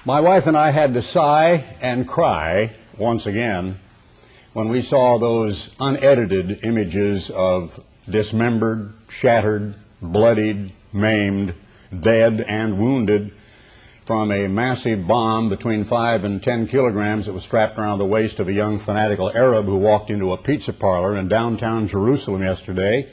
My wife and I had to sigh and cry once again when we saw those unedited images of dismembered, shattered, bloodied, maimed, dead, and wounded from a massive bomb between 5 and 10 kilograms that was strapped around the waist of a young fanatical Arab who walked into a pizza parlor in downtown Jerusalem yesterday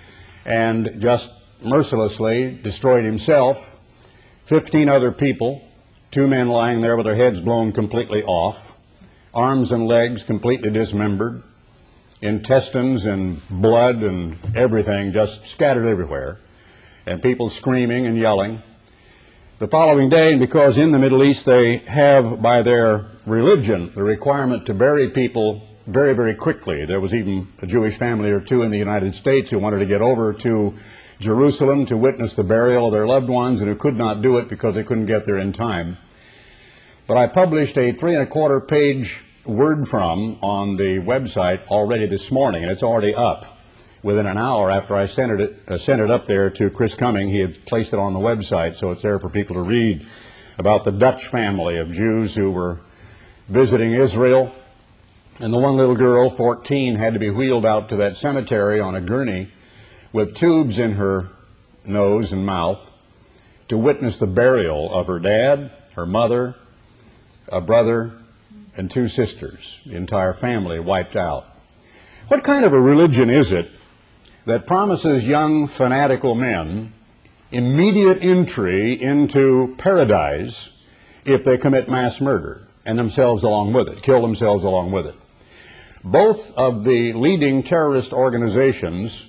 and just mercilessly destroyed himself, 15 other people, 2 men lying there with their heads blown completely off, arms and legs completely dismembered, intestines and blood and everything just scattered everywhere, and people screaming and yelling. The following day, and because in the Middle East they have by their religion the requirement to bury people very, very quickly. There was even a Jewish family or two in the United States who wanted to get over to Jerusalem to witness the burial of their loved ones and who could not do it because they couldn't get there in time. But I published a 3¼ page word from on the website already this morning, and it's already up. Within an hour after I sent it up there to Chris Cumming, he had placed it on the website, so it's there for people to read about the Dutch family of Jews who were visiting Israel. And the one little girl, 14, had to be wheeled out to that cemetery on a gurney with tubes in her nose and mouth to witness the burial of her dad, her mother, a brother, and 2 sisters, the entire family wiped out. What kind of a religion is it that promises young fanatical men immediate entry into paradise if they commit mass murder and themselves along with it, kill themselves along with it? Both of the leading terrorist organizations,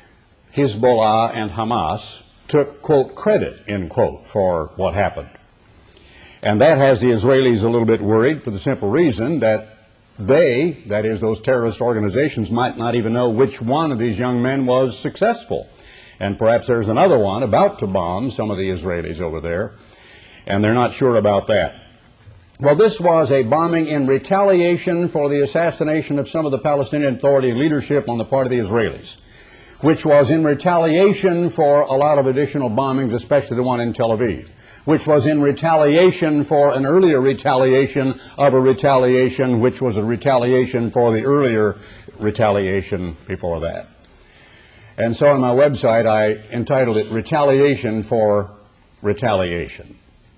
Hezbollah and Hamas, took, quote, credit, end quote, for what happened. And that has the Israelis a little bit worried for the simple reason that they, that is those terrorist organizations, might not even know which one of these young men was successful. And perhaps there's another one about to bomb some of the Israelis over there, and they're not sure about that. Well, this was a bombing in retaliation for the assassination of some of the Palestinian Authority leadership on the part of the Israelis, which was in retaliation for a lot of additional bombings, especially the one in Tel Aviv, which was in retaliation for an earlier retaliation of a retaliation, which was a retaliation for the earlier retaliation before that. And so on my website, I entitled it Retaliation for Retaliation.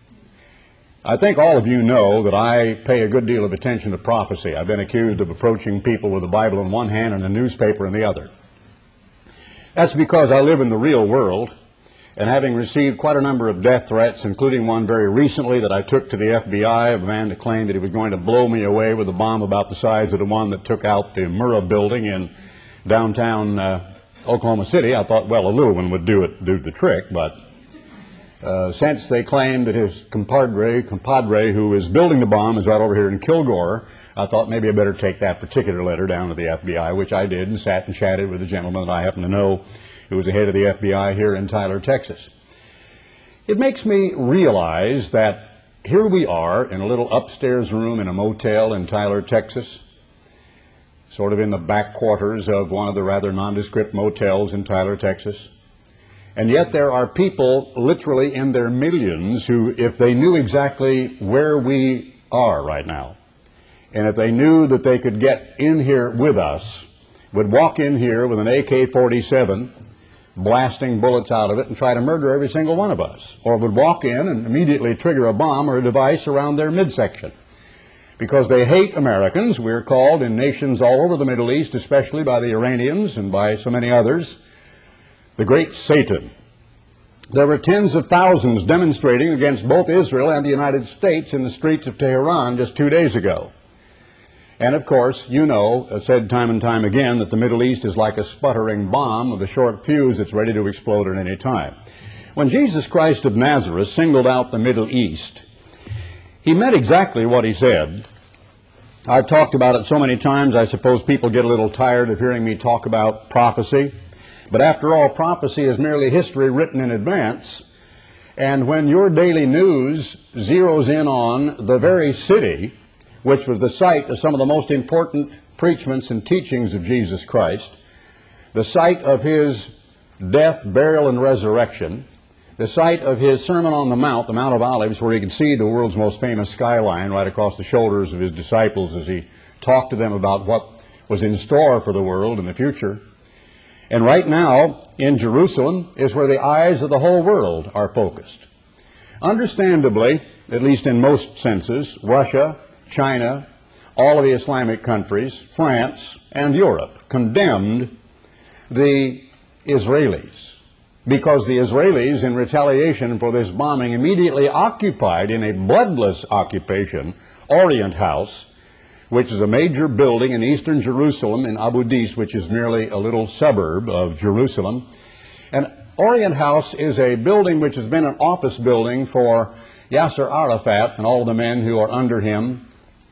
I think all of you know that I pay a good deal of attention to prophecy. I've been accused of approaching people with the Bible in one hand and a newspaper in the other. That's because I live in the real world, and having received quite a number of death threats, including one very recently that I took to the FBI, of a man that claimed that he was going to blow me away with a bomb about the size of the one that took out the Murrah building in downtown Oklahoma City. I thought, well, a little one would do the trick, but since they claimed that his compadre who is building the bomb is right over here in Kilgore, I thought maybe I better take that particular letter down to the FBI, which I did, and sat and chatted with a gentleman that I happen to know who was the head of the FBI here in Tyler, Texas. It makes me realize that here we are in a little upstairs room in a motel in Tyler, Texas, sort of in the back quarters of one of the rather nondescript motels in Tyler, Texas. And yet there are people literally in their millions who, if they knew exactly where we are right now, and if they knew that they could get in here with us, would walk in here with an AK-47, blasting bullets out of it, and try to murder every single one of us, or would walk in and immediately trigger a bomb or a device around their midsection. Because they hate Americans, we're called in nations all over the Middle East, especially by the Iranians and by so many others, the great Satan. There were tens of thousands demonstrating against both Israel and the United States in the streets of Tehran just 2 days ago. And of course, you know, said time and time again, that the Middle East is like a sputtering bomb with a short fuse that's ready to explode at any time. When Jesus Christ of Nazareth singled out the Middle East, he meant exactly what he said. I've talked about it so many times, I suppose people get a little tired of hearing me talk about prophecy. But after all, prophecy is merely history written in advance. And when your daily news zeroes in on the very city which was the site of some of the most important preachments and teachings of Jesus Christ, the site of his death, burial, and resurrection, the site of his Sermon on the Mount of Olives, where he could see the world's most famous skyline right across the shoulders of his disciples as he talked to them about what was in store for the world in the future. And right now, in Jerusalem, is where the eyes of the whole world are focused. Understandably, at least in most senses, Russia, China, all of the Islamic countries, France, and Europe condemned the Israelis, because the Israelis, in retaliation for this bombing, immediately occupied, in a bloodless occupation, Orient House, which is a major building in eastern Jerusalem, in Abu Dis, which is merely a little suburb of Jerusalem. And Orient House is a building which has been an office building for Yasser Arafat and all the men who are under him.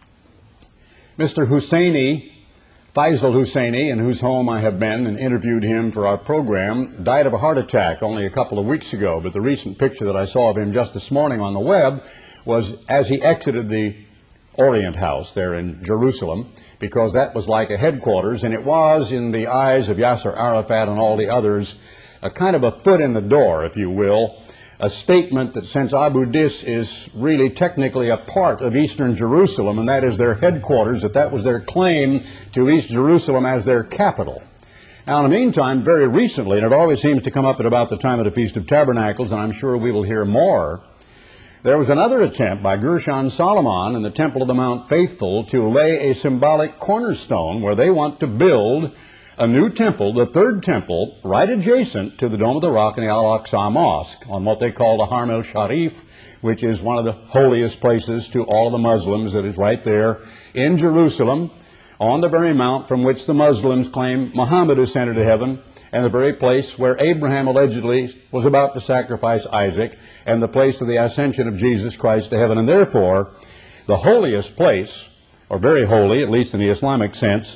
Mr. Husseini, Faisal Husseini, in whose home I have been and interviewed him for our program, died of a heart attack only a couple of weeks ago. But the recent picture that I saw of him just this morning on the web was as he exited the Orient House there in Jerusalem, because that was like a headquarters, and it was, in the eyes of Yasser Arafat and all the others, a kind of a foot in the door, if you will, a statement that since Abu Dis is really technically a part of eastern Jerusalem, and that is their headquarters, that was their claim to East Jerusalem as their capital. Now, in the meantime, very recently, and it always seems to come up at about the time of the Feast of Tabernacles, and I'm sure we will hear more, there was another attempt by Gershon Solomon in the Temple of the Mount Faithful to lay a symbolic cornerstone where they want to build a new temple, the third temple, right adjacent to the Dome of the Rock and the Al-Aqsa Mosque, on what they call the Haram el-Sharif, which is one of the holiest places to all of the Muslims, that is right there in Jerusalem, on the very mount from which the Muslims claim Muhammad ascended to heaven, and the very place where Abraham allegedly was about to sacrifice Isaac, and the place of the ascension of Jesus Christ to heaven. And therefore, the holiest place, or very holy, at least in the Islamic sense,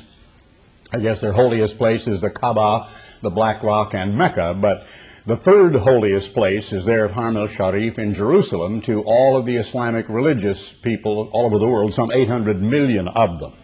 I guess their holiest place is the Kaaba, the Black Rock, and Mecca, but the third holiest place is there at Haram el-Sharif in Jerusalem to all of the Islamic religious people all over the world, some 800 million of them.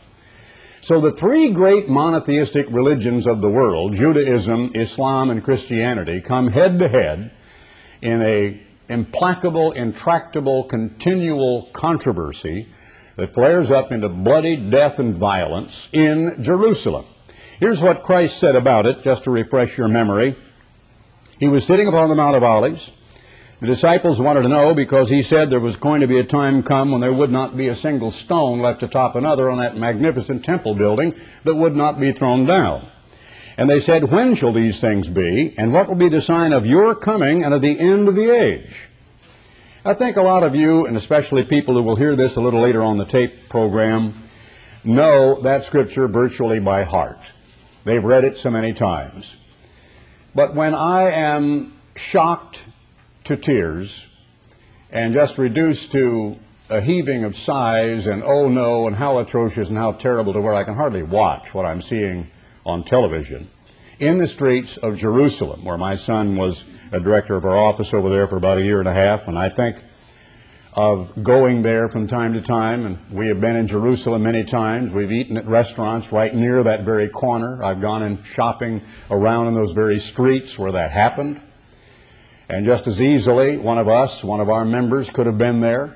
So the three great monotheistic religions of the world, Judaism, Islam, and Christianity, come head to head in a implacable, intractable, continual controversy that flares up into bloody death and violence in Jerusalem. Here's what Christ said about it, just to refresh your memory. He was sitting upon the Mount of Olives. The disciples wanted to know, because he said there was going to be a time come when there would not be a single stone left atop another on that magnificent temple building that would not be thrown down. And they said, when shall these things be, and what will be the sign of your coming and of the end of the age? I think a lot of you, and especially people who will hear this a little later on the tape program, know that scripture virtually by heart. They've read it so many times. But when I am shocked to tears and just reduced to a heaving of sighs and oh no and how atrocious and how terrible, to where I can hardly watch what I'm seeing on television in the streets of Jerusalem, where my son was a director of our office over there for about a year and a half, and I think of going there from time to time, and we have been in Jerusalem many times. We've eaten at restaurants right near that very corner. I've gone in shopping around in those very streets where that happened. And just as easily, one of our members could have been there.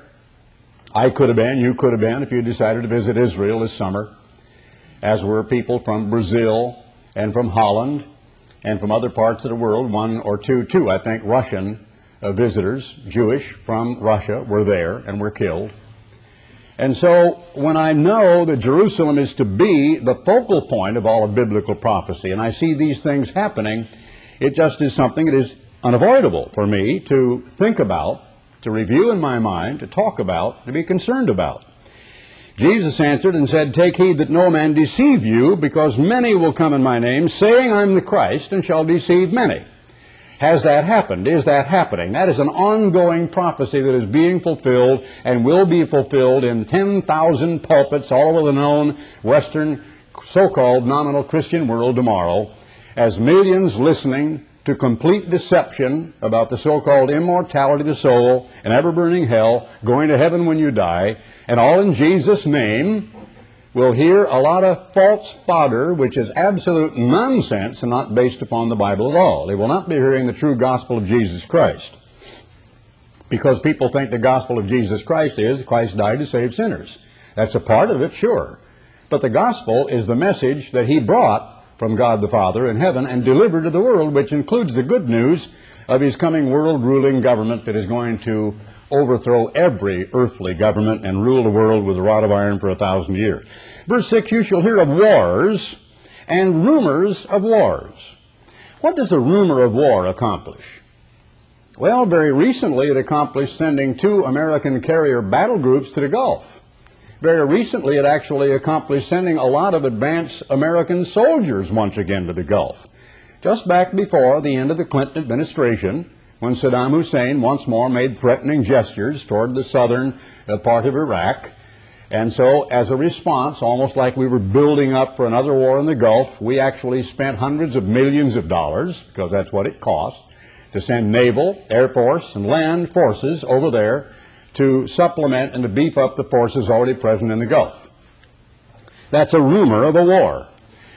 I could have been, you could have been, if you decided to visit Israel this summer, as were people from Brazil and from Holland and from other parts of the world. One or two, I think, Russian visitors, Jewish from Russia, were there and were killed. And so when I know that Jerusalem is to be the focal point of all of biblical prophecy, and I see these things happening, it just is something that is unavoidable for me to think about, to review in my mind, to talk about, to be concerned about. Jesus answered and said, take heed that no man deceive you, because many will come in my name, saying, I'm the Christ, and shall deceive many. Has that happened? Is that happening? That is an ongoing prophecy that is being fulfilled and will be fulfilled in 10,000 pulpits all over the known Western so-called nominal Christian world tomorrow, as millions listening to complete deception about the so-called immortality of the soul, and ever-burning hell, going to heaven when you die, and all in Jesus' name, will hear a lot of false fodder, which is absolute nonsense and not based upon the Bible at all. They will not be hearing the true gospel of Jesus Christ. because people think the gospel of Jesus Christ is Christ died to save sinners. That's a part of it, sure. But the gospel is the message that he brought from God the Father in heaven and delivered to the world, which includes the good news of his coming world-ruling government that is going to overthrow every earthly government and rule the world with a rod of iron for 1,000 years. Verse 6, you shall hear of wars and rumors of wars. What does a rumor of war accomplish? Well, very recently it accomplished sending 2 American carrier battle groups to the Gulf. Very recently it actually accomplished sending a lot of advanced American soldiers once again to the Gulf. Just back before the end of the Clinton administration, when Saddam Hussein once more made threatening gestures toward the southern part of Iraq. And so, as a response, almost like we were building up for another war in the Gulf, we actually spent hundreds of millions of dollars, because that's what it cost, to send naval, air force, and land forces over there to supplement and to beef up the forces already present in the Gulf. That's a rumor of a war.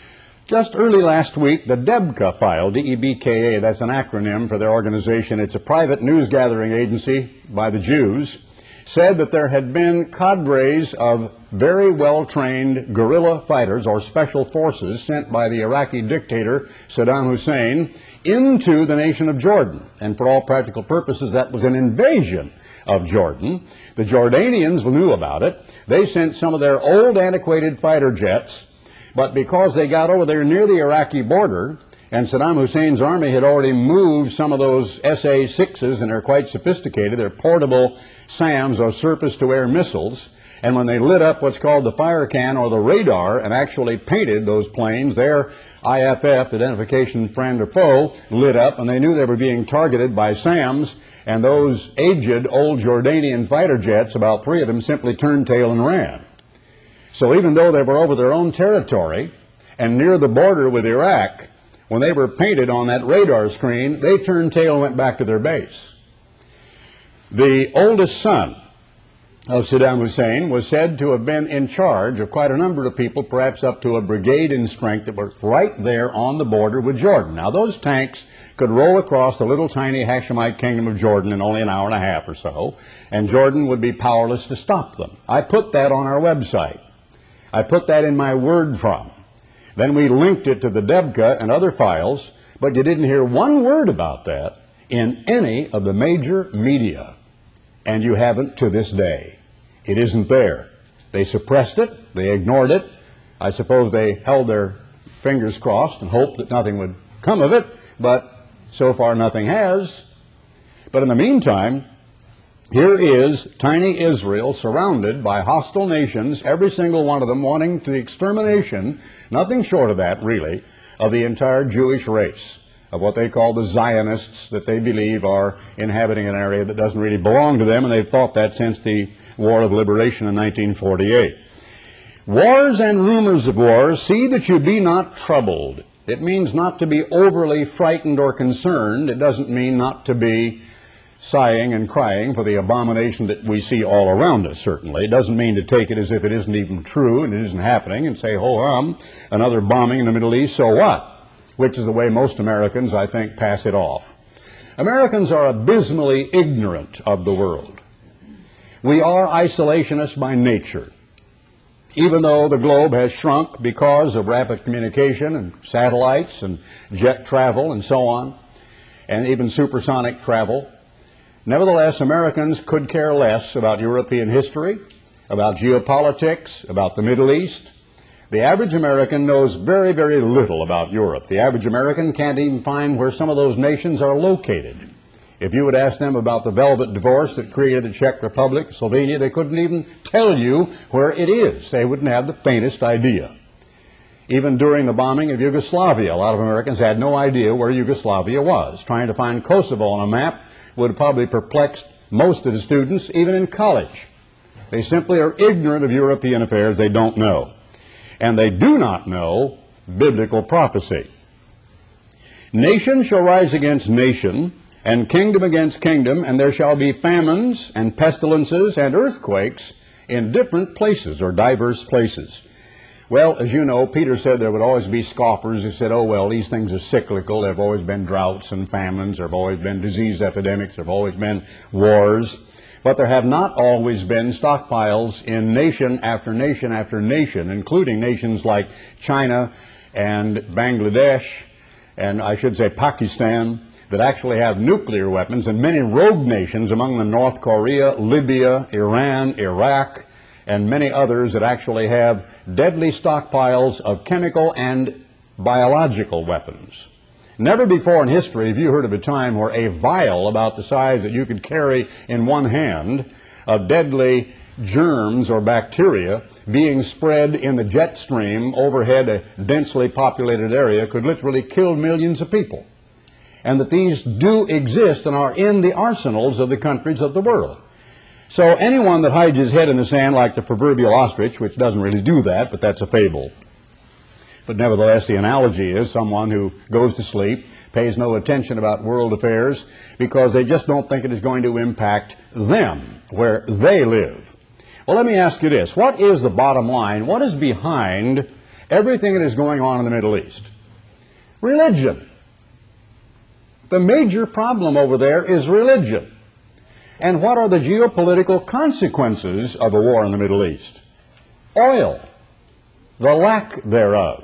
Just early last week, the DEBCA file, D-E-B-K-A, that's an acronym for their organization, it's a private news-gathering agency by the Jews, said that there had been cadres of very well-trained guerrilla fighters or special forces sent by the Iraqi dictator Saddam Hussein into the nation of Jordan. And for all practical purposes, that was an invasion of Jordan. The Jordanians knew about it. They sent some of their old antiquated fighter jets, but because they got over there near the Iraqi border, and Saddam Hussein's army had already moved some of those SA-6s, and they're quite sophisticated. They're portable SAMs, or surface-to-air missiles. And when they lit up what's called the fire can or the radar and actually painted those planes, their IFF, identification friend or foe, lit up, and they knew they were being targeted by SAMs. And those aged old Jordanian fighter jets, about 3 of them, simply turned tail and ran. So even though they were over their own territory and near the border with Iraq, when they were painted on that radar screen, they turned tail and went back to their base. The oldest son of Saddam Hussein was said to have been in charge of quite a number of people, perhaps up to a brigade in strength, that were right there on the border with Jordan. Now, those tanks could roll across the little tiny Hashemite kingdom of Jordan in only an hour and a half or so, and Jordan would be powerless to stop them. I put that on our website. I put that in my word from. Then we linked it to the DEBCA and other files, but you didn't hear one word about that in any of the major media, and you haven't to this day. It isn't there. They suppressed it. They ignored it. I suppose they held their fingers crossed and hoped that nothing would come of it, but so far nothing has. But in the meantime, here is tiny Israel surrounded by hostile nations, every single one of them wanting the extermination, nothing short of that really, of the entire Jewish race, of what they call the Zionists, that they believe are inhabiting an area that doesn't really belong to them, and they've thought that since the War of Liberation in 1948. Wars and rumors of wars, see that you be not troubled. It means not to be overly frightened or concerned. It doesn't mean not to be sighing and crying for the abomination that we see all around us, certainly. It doesn't mean to take it as if it isn't even true and it isn't happening and say, ho-hum, another bombing in the Middle East, so what? Which is the way most Americans, I think, pass it off. Americans are abysmally ignorant of the world. We are isolationists by nature. Even though the globe has shrunk because of rapid communication and satellites and jet travel and so on, and even supersonic travel, nevertheless, Americans could care less about European history, about geopolitics, about the Middle East. The average American knows very, very little about Europe. The average American can't even find where some of those nations are located. If you would ask them about the Velvet Divorce that created the Czech Republic, Slovenia, they couldn't even tell you where it is. They wouldn't have the faintest idea. Even during the bombing of Yugoslavia, a lot of Americans had no idea where Yugoslavia was. Trying to find Kosovo on a map would have probably perplexed most of the students, even in college. They simply are ignorant of European affairs. They don't know. And they do not know biblical prophecy. Nation shall rise against nation, and kingdom against kingdom, and there shall be famines and pestilences and earthquakes in different places or diverse places. Well, as you know, Peter said there would always be scoffers who said, oh, well, these things are cyclical. There have always been droughts and famines. There have always been disease epidemics. There have always been wars. But there have not always been stockpiles in nation after nation after nation, including nations like China and Bangladesh, and I should say Pakistan, that actually have nuclear weapons, and many rogue nations, among them North Korea, Libya, Iran, Iraq, and many others that actually have deadly stockpiles of chemical and biological weapons. Never before in history have you heard of a time where a vial about the size that you could carry in one hand of deadly germs or bacteria being spread in the jet stream overhead a densely populated area could literally kill millions of people. And that these do exist and are in the arsenals of the countries of the world. So anyone that hides his head in the sand like the proverbial ostrich, which doesn't really do that, but that's a fable. But nevertheless, the analogy is someone who goes to sleep, pays no attention about world affairs, because they just don't think it is going to impact them, where they live. Well, let me ask you this. What is the bottom line? What is behind everything that is going on in the Middle East? Religion. The major problem over there is religion. And what are the geopolitical consequences of a war in the Middle East? Oil, the lack thereof.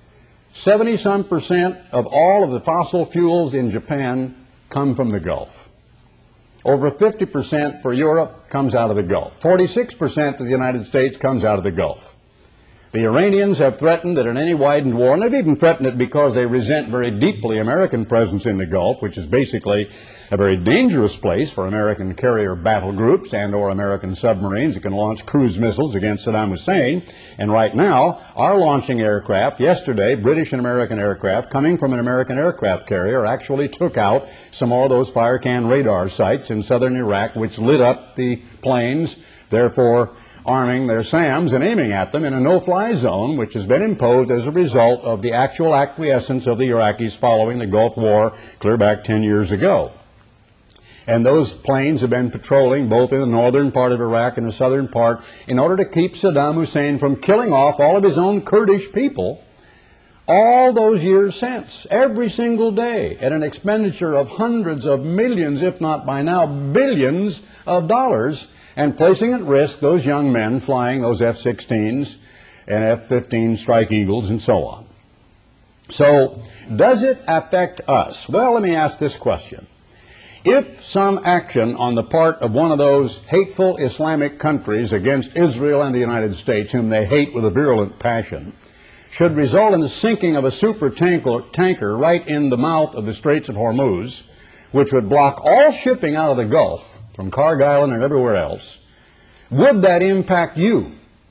70-some% of all of the fossil fuels in Japan come from the Gulf. Over 50% for Europe comes out of the Gulf. 46% for the United States comes out of the Gulf. The Iranians have threatened that in any widened war, and they've even threatened it because they resent very deeply American presence in the Gulf, which is basically a very dangerous place for American carrier battle groups and or American submarines that can launch cruise missiles against Saddam Hussein. And right now, our launching aircraft, yesterday, British and American aircraft coming from an American aircraft carrier actually took out some more of those fire can radar sites in southern Iraq, which lit up the planes, therefore arming their SAMs and aiming at them in a no-fly zone, which has been imposed as a result of the actual acquiescence of the Iraqis following the Gulf War clear back 10 years ago. And those planes have been patrolling both in the northern part of Iraq and the southern part in order to keep Saddam Hussein from killing off all of his own Kurdish people all those years since, every single day, at an expenditure of hundreds of millions, if not by now billions of dollars, and placing at risk those young men flying those F-16s and F-15 Strike Eagles and so on. So, does it affect us? Well, let me ask this question. If some action on the part of one of those hateful Islamic countries against Israel and the United States, whom they hate with a virulent passion, should result in the sinking of a super tanker right in the mouth of the Straits of Hormuz, which would block all shipping out of the Gulf, from Karg Island and everywhere else, would that impact you?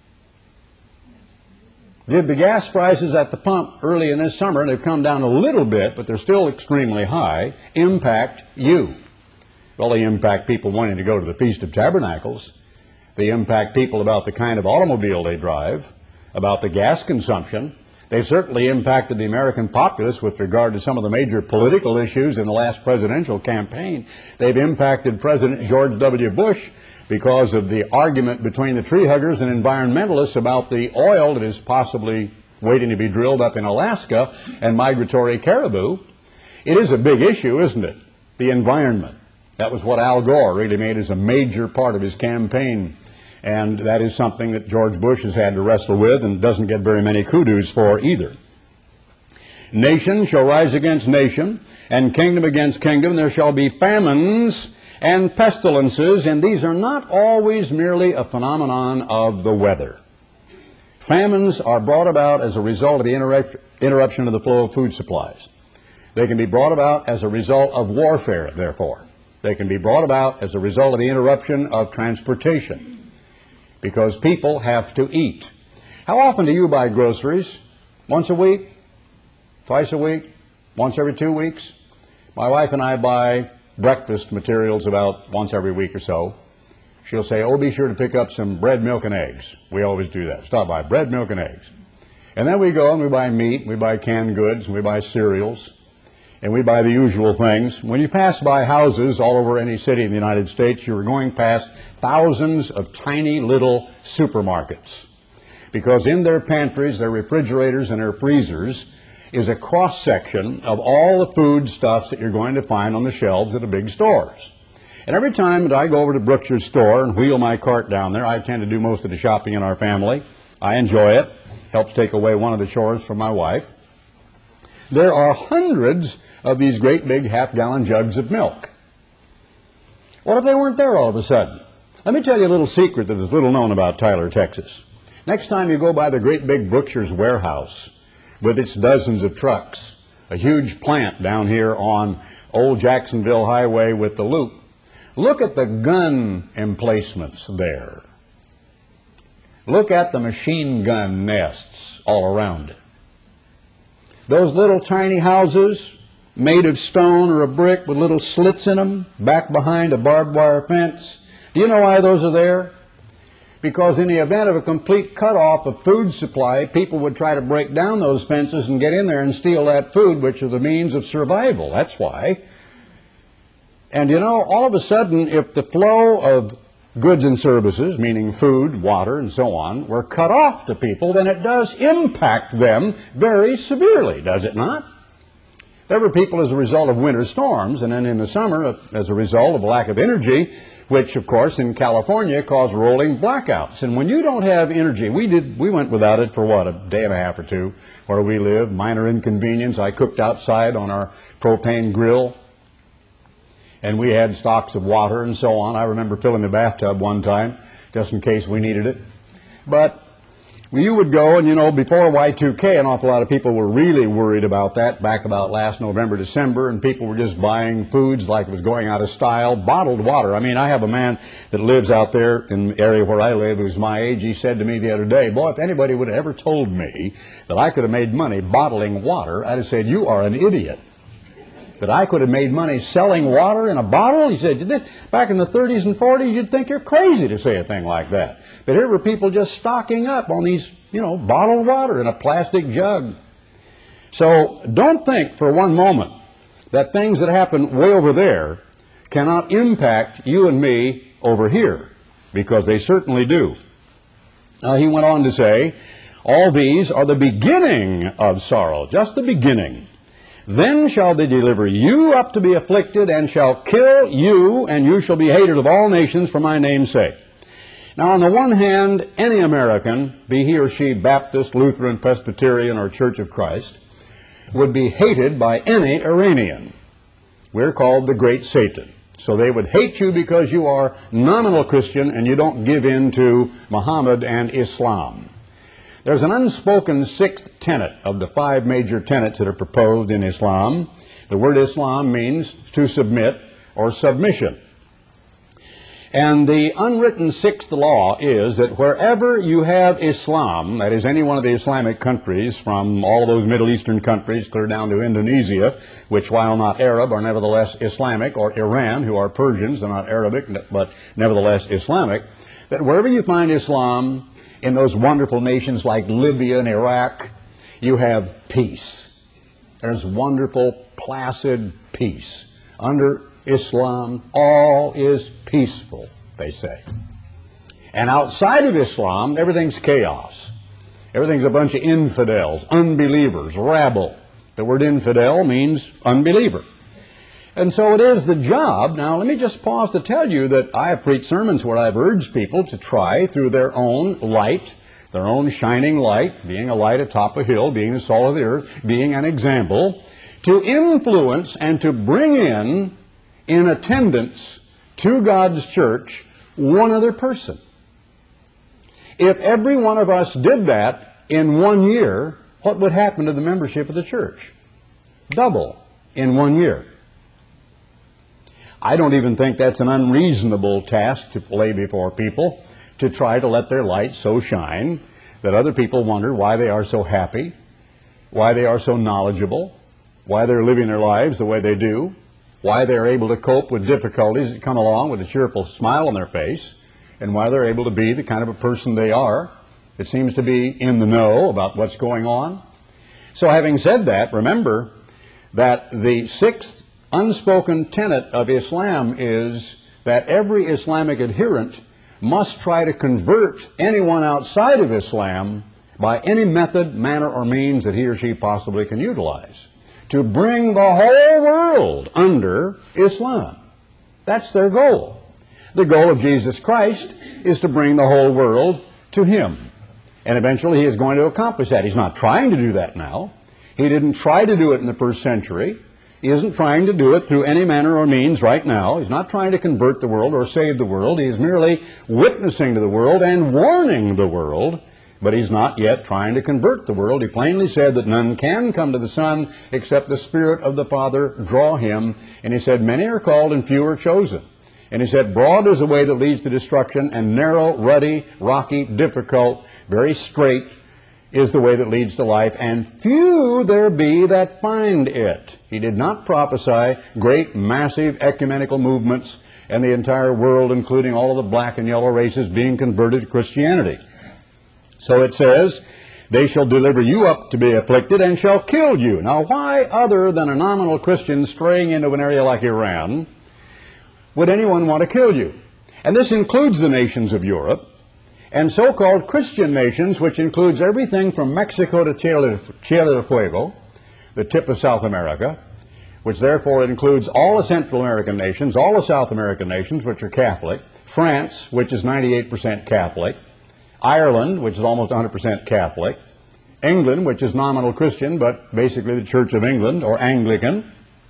Did the gas prices at the pump early in this summer, and they've come down a little bit, but they're still extremely high, impact you? Well, they impact people wanting to go to the Feast of Tabernacles. They impact people about the kind of automobile they drive, about the gas consumption. They've certainly impacted the American populace with regard to some of the major political issues in the last presidential campaign. They've impacted President George W. Bush because of the argument between the tree huggers and environmentalists about the oil that is possibly waiting to be drilled up in Alaska and migratory caribou. It is a big issue, isn't it? The environment. That was what Al Gore really made as a major part of his campaign. And that is something that George Bush has had to wrestle with and doesn't get very many kudos for either. Nation shall rise against nation, and kingdom against kingdom. There shall be famines and pestilences, and these are not always merely a phenomenon of the weather. Famines are brought about as a result of the interruption of the flow of food supplies. They can be brought about as a result of warfare, therefore. They can be brought about as a result of the interruption of transportation, because people have to eat. How often do you buy groceries? Once a week? Twice a week? Once every 2 weeks? My wife and I buy breakfast materials about once every week or so. She'll say, oh, be sure to pick up some bread, milk, and eggs. We always do that. Stop by bread, milk, and eggs. And then we go and we buy meat, we buy canned goods, and we buy cereals, and we buy the usual things. When you pass by houses all over any city in the United States, you're going past thousands of tiny little supermarkets. because in their pantries, their refrigerators, and their freezers is a cross-section of all the foodstuffs that you're going to find on the shelves at the big stores. And every time that I go over to Brookshire's store and wheel my cart down there, I tend to do most of the shopping in our family. I enjoy it. Helps take away one of the chores from my wife. There are hundreds of these great big half-gallon jugs of milk. What if they weren't there all of a sudden? Let me tell you a little secret that is little known about Tyler, Texas. Next time you go by the great big Brookshire's warehouse with its dozens of trucks, a huge plant down here on Old Jacksonville Highway with the loop, look at the gun emplacements there. Look at the machine gun nests all around it. Those little tiny houses made of stone or a brick with little slits in them back behind a barbed wire fence. Do you know why those are there? Because in the event of a complete cutoff of food supply, people would try to break down those fences and get in there and steal that food, which are the means of survival. That's why. And you know, all of a sudden, if the flow of goods and services, meaning food, water, and so on, were cut off to people, then it does impact them very severely, does it not? There were people as a result of winter storms, and then in the summer as a result of lack of energy, which of course in California caused rolling blackouts. And when you don't have energy, we went without it for what, a day and a half or two where we live, minor inconvenience. I cooked outside on our propane grill, and we had stocks of water and so on. I remember filling the bathtub one time just in case we needed it. But you would go, and you know, before Y2K, an awful lot of people were really worried about that back about last November, December, and people were just buying foods like it was going out of style, bottled water. I mean, I have a man that lives out there in the area where I live who's my age. He said to me the other day, boy, if anybody would have ever told me that I could have made money bottling water, I'd have said, you are an idiot. That I could have made money selling water in a bottle? He said, back in the 30s and 40s, you'd think you're crazy to say a thing like that. But here were people just stocking up on these, you know, bottled water in a plastic jug. So don't think for one moment that things that happen way over there cannot impact you and me over here, because they certainly do. He went on to say, all these are the beginning of sorrow, just the beginning. Then shall they deliver you up to be afflicted, and shall kill you, and you shall be hated of all nations for my name's sake. Now, on the one hand, any American, be he or she Baptist, Lutheran, Presbyterian, or Church of Christ, would be hated by any Iranian. We're called the Great Satan. So they would hate you because you are nominal Christian and you don't give in to Muhammad and Islam. There's an unspoken sixth tenet of the 5 major tenets that are proposed in Islam. The word Islam means to submit or submission. And the unwritten sixth law is that wherever you have Islam, that is any one of the Islamic countries, from all those Middle Eastern countries clear down to Indonesia, which while not Arab are nevertheless Islamic, or Iran, who are Persians, they're not Arabic, but nevertheless Islamic, that wherever you find Islam, in those wonderful nations like Libya and Iraq, you have peace. There's wonderful, placid peace. Under Islam, all is peaceful, they say. And outside of Islam, everything's chaos. Everything's a bunch of infidels, unbelievers, rabble. The word infidel means unbeliever. And so it is the job. Now, let me just pause to tell you that I have preached sermons where I've urged people to try through their own light, their own shining light, being a light atop a hill, being the salt of the earth, being an example, to influence and to bring in attendance to God's church one other person. If every one of us did that in 1 year, what would happen to the membership of the church? Double in 1 year. I don't even think that's an unreasonable task to lay before people, to try to let their light so shine that other people wonder why they are so happy, why they are so knowledgeable, why they're living their lives the way they do, why they're able to cope with difficulties that come along with a cheerful smile on their face, and why they're able to be the kind of a person they are that seems to be in the know about what's going on. So having said that, remember that the sixth unspoken tenet of Islam is that every Islamic adherent must try to convert anyone outside of Islam by any method, manner, or means that he or she possibly can utilize to bring the whole world under Islam. That's their goal. The goal of Jesus Christ is to bring the whole world to Him. And eventually He is going to accomplish that. He's not trying to do that now. He didn't try to do it in the first century. He isn't trying to do it through any manner or means right now. He's not trying to convert the world or save the world. He is merely witnessing to the world and warning the world, but He's not yet trying to convert the world. He plainly said that none can come to the Son except the Spirit of the Father draw him. And He said, many are called and few are chosen. And He said, broad is the way that leads to destruction, and narrow, ruddy, rocky, difficult, very straight is the way that leads to life, and few there be that find it. He did not prophesy great, massive ecumenical movements and the entire world, including all of the black and yellow races, being converted to Christianity. So it says, they shall deliver you up to be afflicted and shall kill you. Now, why, other than a nominal Christian straying into an area like Iran, would anyone want to kill you? And this includes the nations of Europe and so-called Christian nations, which includes everything from Mexico to Tierra del Fuego, the tip of South America, which therefore includes all the Central American nations, all the South American nations, which are Catholic, France, which is 98% Catholic, Ireland, which is almost 100% Catholic, England, which is nominal Christian, but basically the Church of England, or Anglican.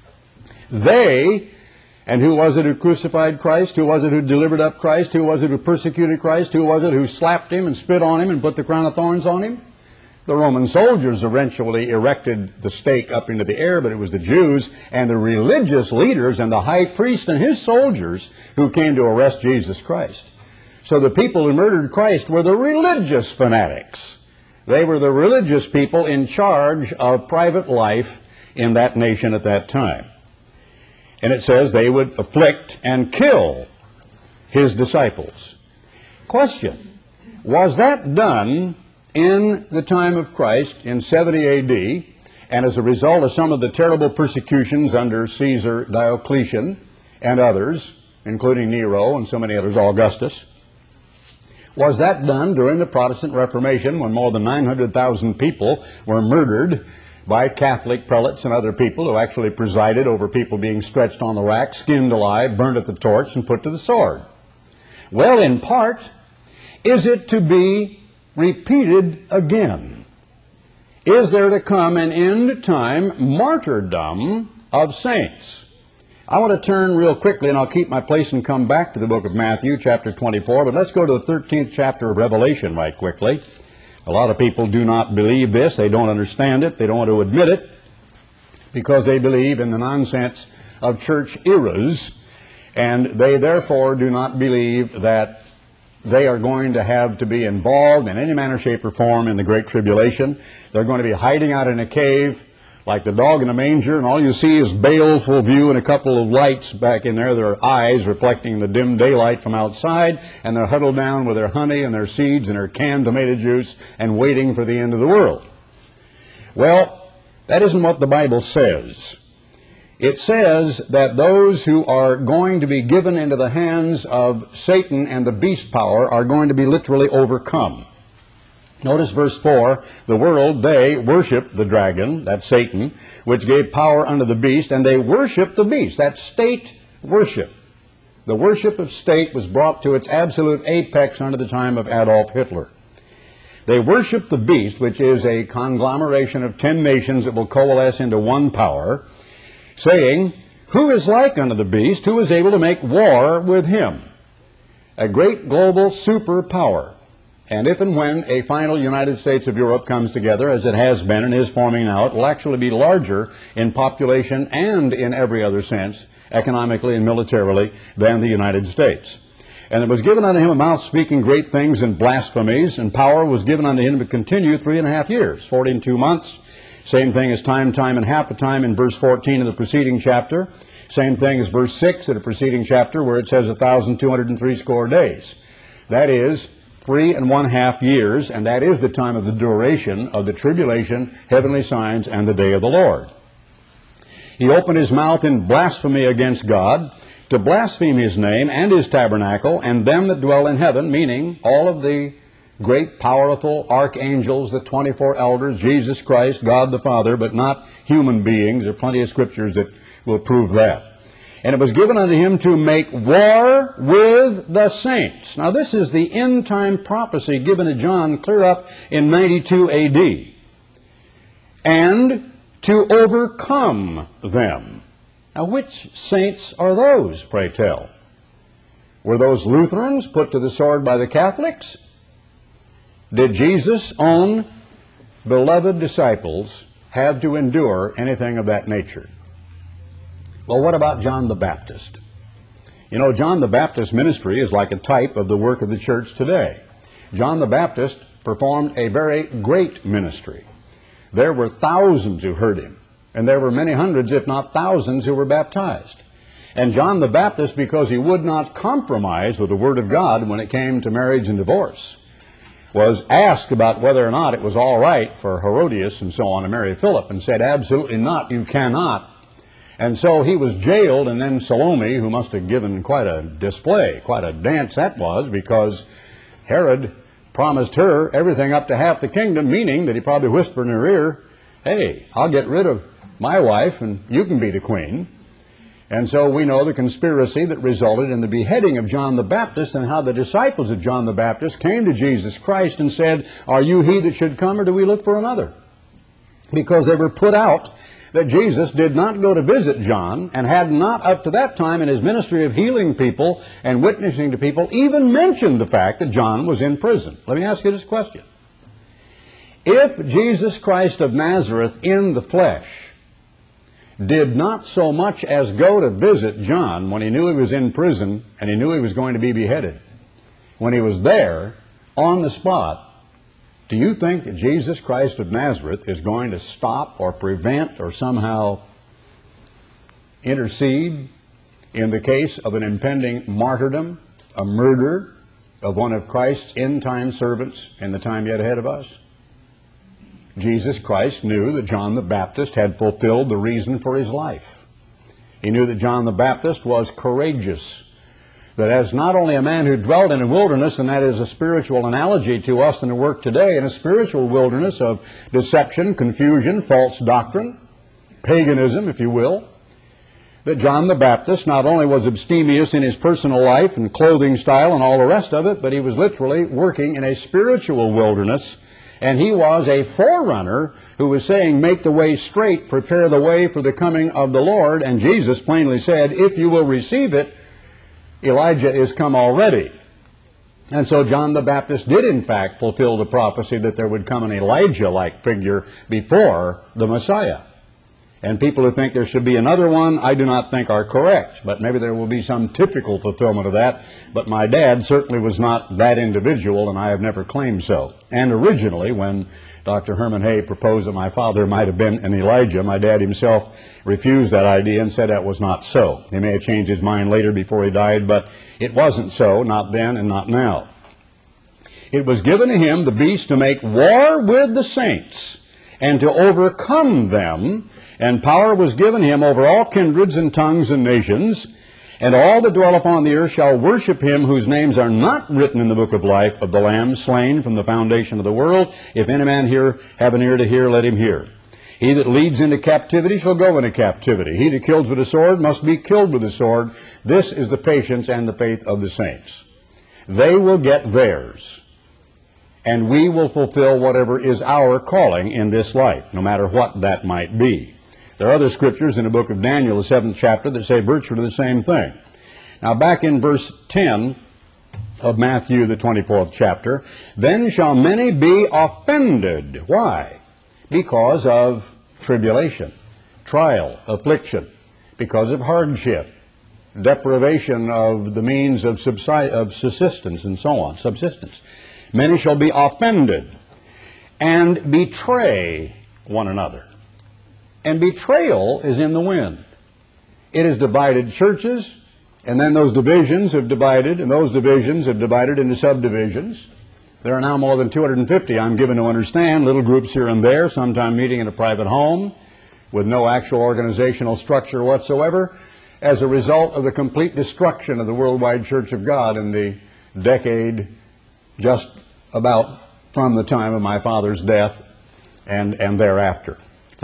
And who was it who crucified Christ? Who was it who delivered up Christ? Who was it who persecuted Christ? Who was it who slapped Him and spit on Him and put the crown of thorns on Him? The Roman soldiers eventually erected the stake up into the air, but it was the Jews and the religious leaders and the high priest and his soldiers who came to arrest Jesus Christ. So the people who murdered Christ were the religious fanatics. They were the religious people in charge of private life in that nation at that time. And it says they would afflict and kill His disciples. Question, was that done in the time of Christ in 70 A.D., and as a result of some of the terrible persecutions under Caesar, Diocletian, and others, including Nero and so many others, Augustus? Was that done during the Protestant Reformation when more than 900,000 people were murdered by Catholic prelates and other people who actually presided over people being stretched on the rack, skinned alive, burned at the torch, and put to the sword? Well, in part, is it to be repeated again? Is there to come an end time martyrdom of saints? I want to turn real quickly, and I'll keep my place and come back to the book of Matthew, chapter 24, but let's go to the 13th chapter of Revelation right quickly. A lot of people do not believe this. They don't understand it. They don't want to admit it because they believe in the nonsense of church eras, and they therefore do not believe that they are going to have to be involved in any manner, shape, or form in the Great Tribulation. They're going to be hiding out in a cave like the dog in a manger, and all you see is baleful view and a couple of lights back in there, their eyes reflecting the dim daylight from outside, and they're huddled down with their honey and their seeds and their canned tomato juice and waiting for the end of the world. Well, that isn't what the Bible says. It says that those who are going to be given into the hands of Satan and the beast power are going to be literally overcome. Notice verse 4, the world, they worship the dragon, that's Satan, which gave power unto the beast, and they worship the beast. That's state worship. The worship of state was brought to its absolute apex under the time of Adolf Hitler. They worship the beast, which is a conglomeration of 10 nations that will coalesce into one power, saying, who is like unto the beast, who is able to make war with him? A great global superpower. And if and when a final United States of Europe comes together, as it has been and is forming now, it will actually be larger in population and in every other sense, economically and militarily, than the United States. And it was given unto him a mouth speaking great things and blasphemies, and power was given unto him to continue 3.5 years, 40 and 2 months. Same thing as time, and half a time in verse 14 of the preceding chapter. Same thing as verse 6 of the preceding chapter, where it says 1,260 days. That is 3.5 years, and that is the time of the duration of the tribulation, heavenly signs, and the day of the Lord. He opened his mouth in blasphemy against God, to blaspheme his name and his tabernacle and them that dwell in heaven, meaning all of the great powerful archangels, the 24 elders, Jesus Christ, God the Father, but not human beings. There are plenty of scriptures that will prove that. And it was given unto him to make war with the saints. Now this is the end time prophecy given to John clear up in 92 A.D. And to overcome them. Now which saints are those, pray tell? Were those Lutherans put to the sword by the Catholics? Did Jesus' own beloved disciples have to endure anything of that nature? Well, what about John the Baptist? You know, John the Baptist's ministry is like a type of the work of the church today. John the Baptist performed a very great ministry. There were thousands who heard him, and there were many hundreds, if not thousands, who were baptized. And John the Baptist, because he would not compromise with the Word of God when it came to marriage and divorce, was asked about whether or not it was all right for Herodias and so on to marry Philip, and said, absolutely not, you cannot. And so he was jailed, and then Salome, who must have given quite a display, quite a dance that was, because Herod promised her everything up to half the kingdom, meaning that he probably whispered in her ear, hey, I'll get rid of my wife and you can be the queen. And so we know the conspiracy that resulted in the beheading of John the Baptist, and how the disciples of John the Baptist came to Jesus Christ and said, are you he that should come, or do we look for another? Because they were put out that Jesus did not go to visit John, and had not up to that time in his ministry of healing people and witnessing to people even mentioned the fact that John was in prison. Let me ask you this question. If Jesus Christ of Nazareth in the flesh did not so much as go to visit John when he knew he was in prison and he knew he was going to be beheaded, when he was there on the spot, do you think that Jesus Christ of Nazareth is going to stop or prevent or somehow intercede in the case of an impending martyrdom, a murder of one of Christ's end-time servants in the time yet ahead of us? Jesus Christ knew that John the Baptist had fulfilled the reason for his life. He knew that John the Baptist was courageous, that as not only a man who dwelt in a wilderness, and that is a spiritual analogy to us in the work today, in a spiritual wilderness of deception, confusion, false doctrine, paganism, if you will, that John the Baptist not only was abstemious in his personal life and clothing style and all the rest of it, but he was literally working in a spiritual wilderness, and he was a forerunner who was saying, make the way straight, prepare the way for the coming of the Lord. And Jesus plainly said, if you will receive it, Elijah is come already. And so John the Baptist did in fact fulfill the prophecy that there would come an Elijah-like figure before the Messiah. And people who think there should be another one, I do not think are correct. But maybe there will be some typical fulfillment of that. But my dad certainly was not that individual, and I have never claimed so. And originally, when Dr. Herman Hay proposed that my father might have been an Elijah, my dad himself refused that idea and said that was not so. He may have changed his mind later before he died, but it wasn't so, not then and not now. It was given to him, the beast, to make war with the saints and to overcome them, and power was given him over all kindreds and tongues and nations, and all that dwell upon the earth shall worship him whose names are not written in the book of life of the Lamb slain from the foundation of the world. If any man here have an ear to hear, let him hear. He that leads into captivity shall go into captivity. He that kills with a sword must be killed with a sword. This is the patience and the faith of the saints. They will get theirs, and we will fulfill whatever is our calling in this life, no matter what that might be. There are other scriptures in the book of Daniel, the 7th chapter, that say virtually the same thing. Now back in verse 10 of Matthew, the 24th chapter, then shall many be offended. Why? Because of tribulation, trial, affliction, because of hardship, deprivation of the means of subsistence and so on, subsistence. Many shall be offended and betray one another. And betrayal is in the wind. It has divided churches, and then those divisions have divided, and those divisions have divided into subdivisions. There are now more than 250, I'm given to understand, little groups here and there, sometimes meeting in a private home with no actual organizational structure whatsoever. as a result of the complete destruction of the worldwide Church of God in the decade just about from the time of my father's death and thereafter.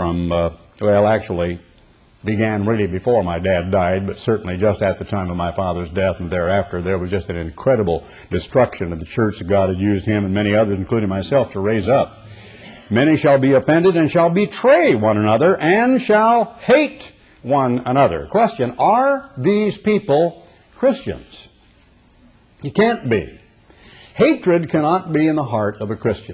Well, actually, began really before my dad died, but certainly just at the time of my father's death and thereafter, there was just an incredible destruction of the church that God had used him and many others, including myself, to raise up. Many shall be offended and shall betray one another and shall hate one another. Question, are these people Christians? You can't be. Hatred cannot be in the heart of a Christian.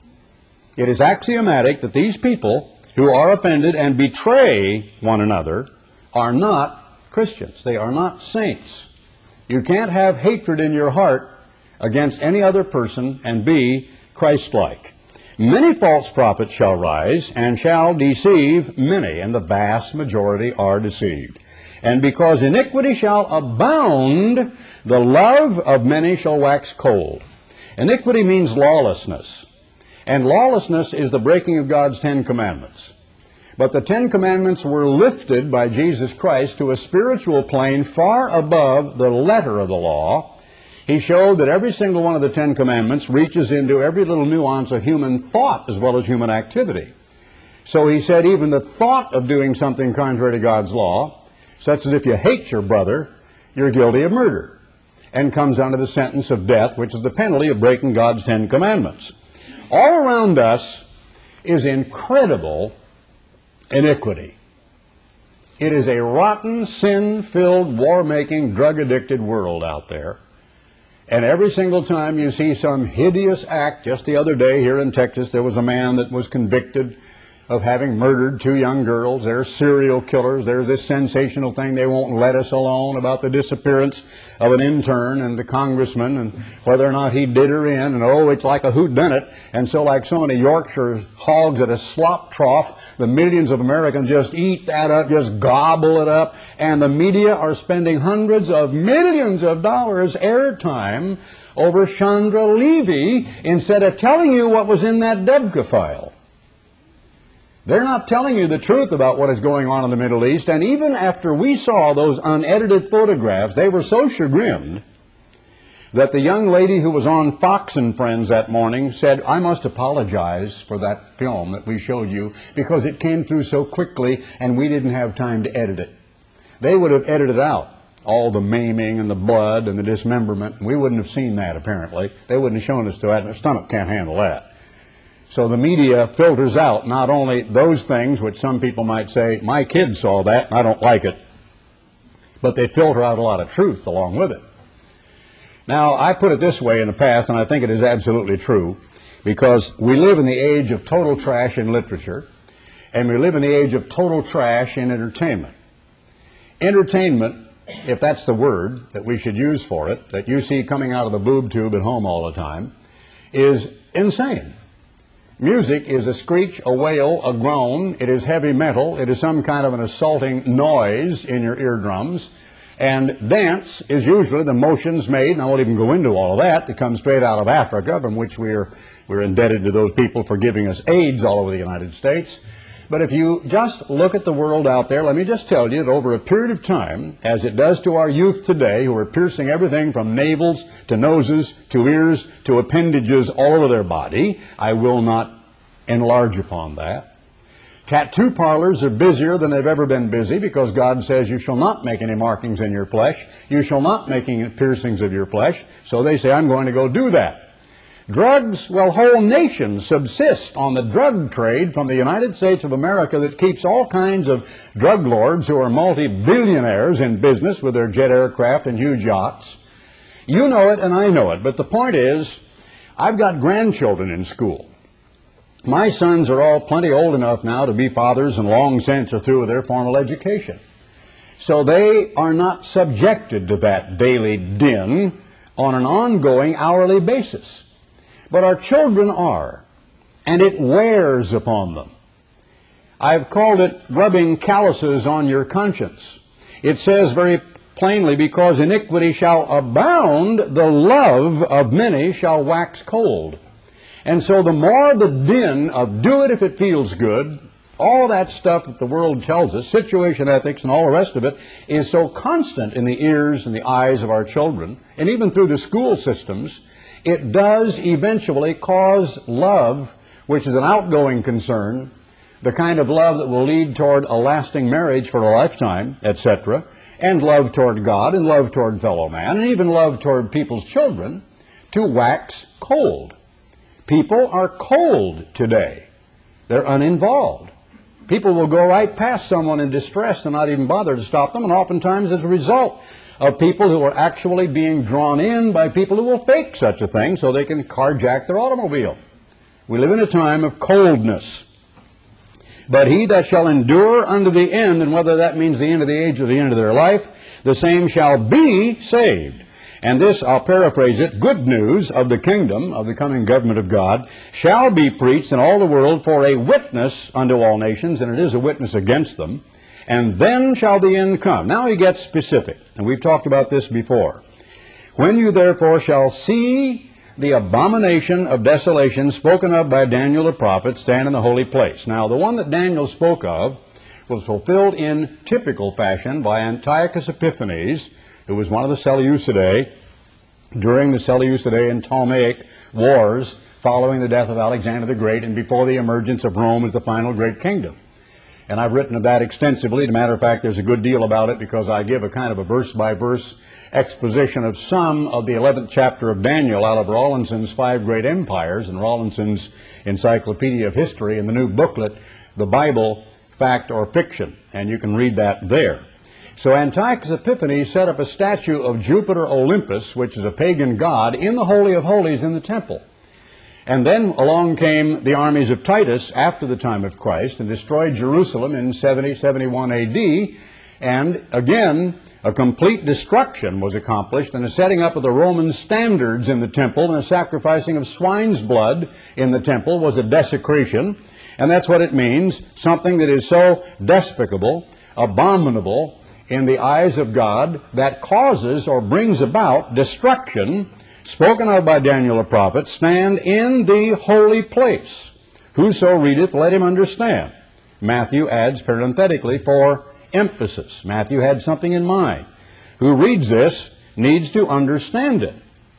It is axiomatic that these people who are offended and betray one another are not Christians. They are not saints. You can't have hatred in your heart against any other person and be Christ-like. Many false prophets shall rise and shall deceive many, and the vast majority are deceived. And because iniquity shall abound, the love of many shall wax cold. Iniquity means lawlessness. And lawlessness is the breaking of God's 10 Commandments. But the 10 Commandments were lifted by Jesus Christ to a spiritual plane far above the letter of the law. He showed that every single one of the 10 Commandments reaches into every little nuance of human thought as well as human activity. So he said even the thought of doing something contrary to God's law, such as if you hate your brother, you're guilty of murder, and comes under the sentence of death, which is the penalty of breaking God's 10 Commandments. All around us is incredible iniquity. It is a rotten, sin-filled, war-making, drug-addicted world out there. And every single time you see some hideous act, just the other day here in Texas, there was a man that was convicted of having murdered 2 young girls. They're serial killers. There's this sensational thing, they won't let us alone, about the disappearance of an intern and the congressman and whether or not he did her in, and oh, it's like a whodunit. And so like so many Yorkshire hogs at a slop trough, the millions of Americans just eat that up, just gobble it up, and the media are spending hundreds of millions of dollars airtime over Chandra Levy instead of telling you what was in that Debka file. They're not telling you the truth about what is going on in the Middle East, and even after we saw those unedited photographs, they were so chagrined that the young lady who was on Fox and Friends that morning said, I must apologize for that film that we showed you because it came through so quickly and we didn't have time to edit it. They would have edited out all the maiming and the blood and the dismemberment. We wouldn't have seen that, apparently. They wouldn't have shown us to that, and the stomach can't handle that. So the media filters out not only those things, which some people might say, my kids saw that and I don't like it, but they filter out a lot of truth along with it. Now, I put it this way in the past, and I think it is absolutely true, because we live in the age of total trash in literature, and we live in the age of total trash in entertainment. Entertainment, if that's the word that we should use for it, that you see coming out of the boob tube at home all the time, is insane. Music is a screech, a wail, a groan. It is heavy metal. It is some kind of an assaulting noise in your eardrums. And dance is usually the motions made, and I won't even go into all of that come straight out of Africa, from which we're indebted to those people for giving us AIDS all over the United States. But if you just look at the world out there, let me just tell you that over a period of time, as it does to our youth today, who are piercing everything from navels to noses to ears to appendages all over their body, I will not enlarge upon that. Tattoo parlors are busier than they've ever been busy because God says you shall not make any markings in your flesh. You shall not make any piercings of your flesh. So they say, I'm going to go do that. Drugs, well, whole nations subsist on the drug trade from the United States of America that keeps all kinds of drug lords who are multi-billionaires in business with their jet aircraft and huge yachts. You know it and I know it, but the point is, I've got grandchildren in school. My sons are all plenty old enough now to be fathers and long since are through with their formal education. So they are not subjected to that daily din on an ongoing hourly basis. But our children are, and it wears upon them. I've called it rubbing calluses on your conscience. It says very plainly, because iniquity shall abound, the love of many shall wax cold. And so the more the din of do it if it feels good, All that stuff that the world tells us, situation ethics and all the rest of it, is so constant in the ears and the eyes of our children, and even through the school systems, it does eventually cause love, which is an outgoing concern, the kind of love that will lead toward a lasting marriage for a lifetime, etc., and love toward God, and love toward fellow man, and even love toward people's children, to wax cold. People are cold today. They're uninvolved. People will go right past someone in distress and not even bother to stop them, and oftentimes as a result of people who are actually being drawn in by people who will fake such a thing so they can carjack their automobile. We live in a time of coldness. But he that shall endure unto the end, and whether that means the end of the age or the end of their life, the same shall be saved. And this, I'll paraphrase it, good news of the kingdom, of the coming government of God, shall be preached in all the world for a witness unto all nations, and it is a witness against them, and then shall the end come. Now he gets specific, and we've talked about this before. When you therefore shall see the abomination of desolation spoken of by Daniel the prophet stand in the holy place. Now, the one that Daniel spoke of was fulfilled in typical fashion by Antiochus Epiphanes, who was one of the Seleucidae during the Seleucidae and Ptolemaic wars following the death of Alexander the Great and before the emergence of Rome as the final great kingdom. And I've written of that extensively. As a matter of fact, there's a good deal about it because I give a kind of a verse-by-verse exposition of some of the 11th chapter of Daniel out of Rawlinson's Five Great Empires and Rawlinson's Encyclopedia of History and the new booklet, The Bible, Fact or Fiction. And you can read that there. So Antiochus Epiphanes set up a statue of Jupiter Olympus, which is a pagan god, in the Holy of Holies in the temple. And then along came the armies of Titus after the time of Christ and destroyed Jerusalem in 71 AD. And again, a complete destruction was accomplished and a setting up of the Roman standards in the temple and a sacrificing of swine's blood in the temple was a desecration. And that's what it means, something that is so despicable, abominable in the eyes of God that causes or brings about destruction, spoken of by Daniel the prophet, stand in the holy place. Whoso readeth, let him understand. Matthew adds parenthetically for emphasis. Matthew had something in mind. Who reads this needs to understand it.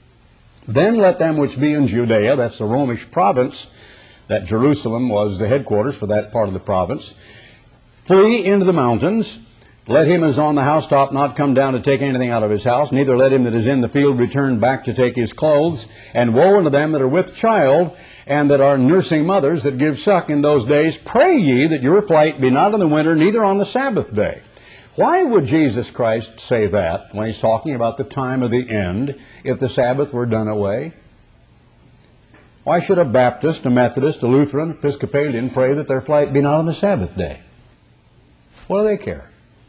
Then let them which be in Judea, that's the Romish province, that Jerusalem was the headquarters for that part of the province, flee into the mountains. Let him that is on the housetop not come down to take anything out of his house, neither let him that is in the field return back to take his clothes. And woe unto them that are with child, and that are nursing mothers that give suck in those days. Pray ye that your flight be not in the winter, neither on the Sabbath day. Why would Jesus Christ say that when he's talking about the time of the end, if the Sabbath were done away? Why should a Baptist, a Methodist, a Lutheran, Episcopalian pray that their flight be not on the Sabbath day? What do they care?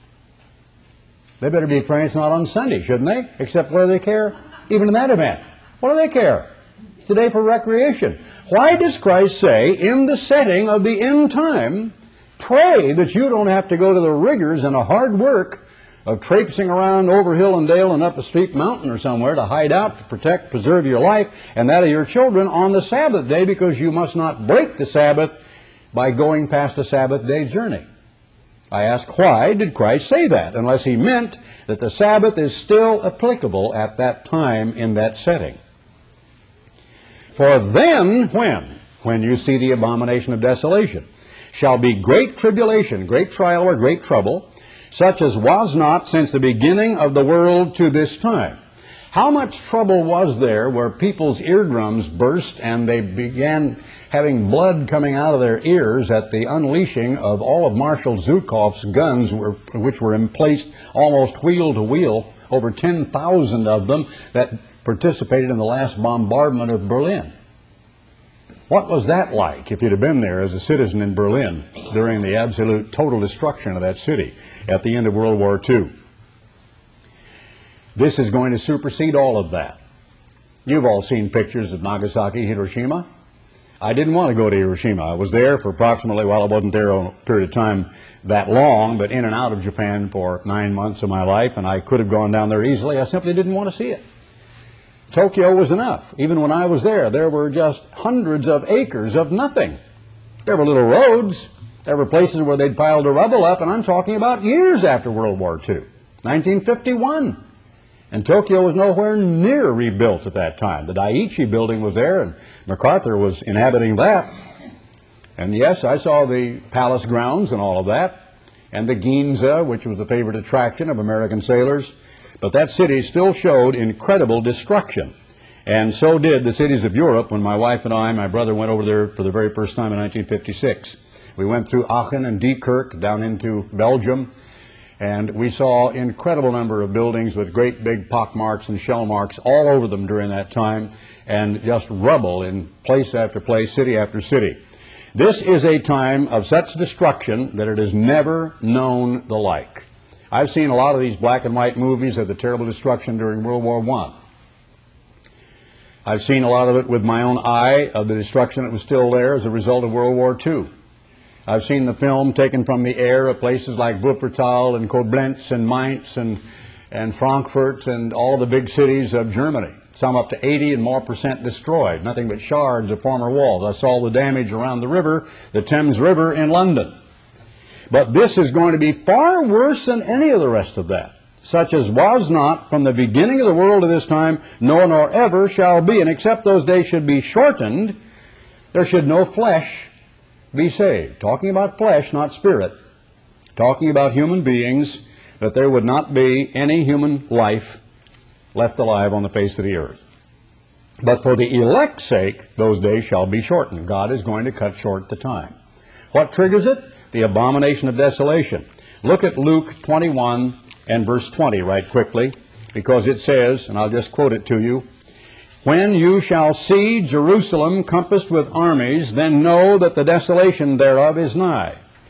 They better be praying it's not on Sunday, shouldn't they? Except what do they care? Even in that event. What do they care? It's a day for recreation. Why does Christ say, in the setting of the end time, pray that you don't have to go to the rigors and a hard work of traipsing around over hill and dale and up a steep mountain or somewhere to hide out, to protect, preserve your life and that of your children on the Sabbath day, because you must not break the Sabbath by going past a Sabbath day journey. I ask, why did Christ say that, unless he meant that the Sabbath is still applicable at that time in that setting? For then, when you see the abomination of desolation, shall be great tribulation, great trial or great trouble, such as was not since the beginning of the world to this time. How much trouble was there where people's eardrums burst and they began having blood coming out of their ears at the unleashing of all of Marshal Zhukov's guns, which were emplaced almost wheel to wheel, over 10,000 of them that participated in the last bombardment of Berlin. What was that like if you'd have been there as a citizen in Berlin during the absolute total destruction of that city at the end of World War II? This is going to supersede all of that. You've all seen pictures of Nagasaki, Hiroshima. I didn't want to go to Hiroshima. I was there for approximately, well, I wasn't there a period of time that long, but in and out of Japan for 9 months of my life, and I could have gone down there easily. I simply didn't want to see it. Tokyo was enough. Even when I was there were just hundreds of acres of nothing. There were little roads. There were places where they'd piled the rubble up, and I'm talking about years after World War II, 1951. And Tokyo was nowhere near rebuilt at that time. The Daiichi building was there, and MacArthur was inhabiting that. And yes, I saw the palace grounds and all of that, and the Ginza, which was the favorite attraction of American sailors. But that city still showed incredible destruction. And so did the cities of Europe when my wife and I, my brother, went over there for the very first time in 1956. We went through Aachen and Diekirch down into Belgium, and we saw an incredible number of buildings with great big pock marks and shell marks all over them during that time, and just rubble in place after place, city after city. This is a time of such destruction that it has never known the like. I've seen a lot of these black and white movies of the terrible destruction during World War I. I've seen a lot of it with my own eye of the destruction that was still there as a result of World War II. I've seen the film taken from the air of places like Wuppertal and Koblenz and Mainz and Frankfurt and all the big cities of Germany. Some up to 80% and more destroyed, nothing but shards of former walls. I saw the damage around the river, the Thames River in London. But this is going to be far worse than any of the rest of that, such as was not from the beginning of the world to this time, no, nor ever shall be. And except those days should be shortened, there should no flesh be saved. Talking about flesh, not spirit. Talking about human beings, that there would not be any human life left alive on the face of the earth. But for the elect's sake, those days shall be shortened. God is going to cut short the time. What triggers it? The abomination of desolation. Look at Luke 21 and verse 20 right quickly, because it says, and I'll just quote it to you, "When you shall see Jerusalem compassed with armies, then know that the desolation thereof is nigh."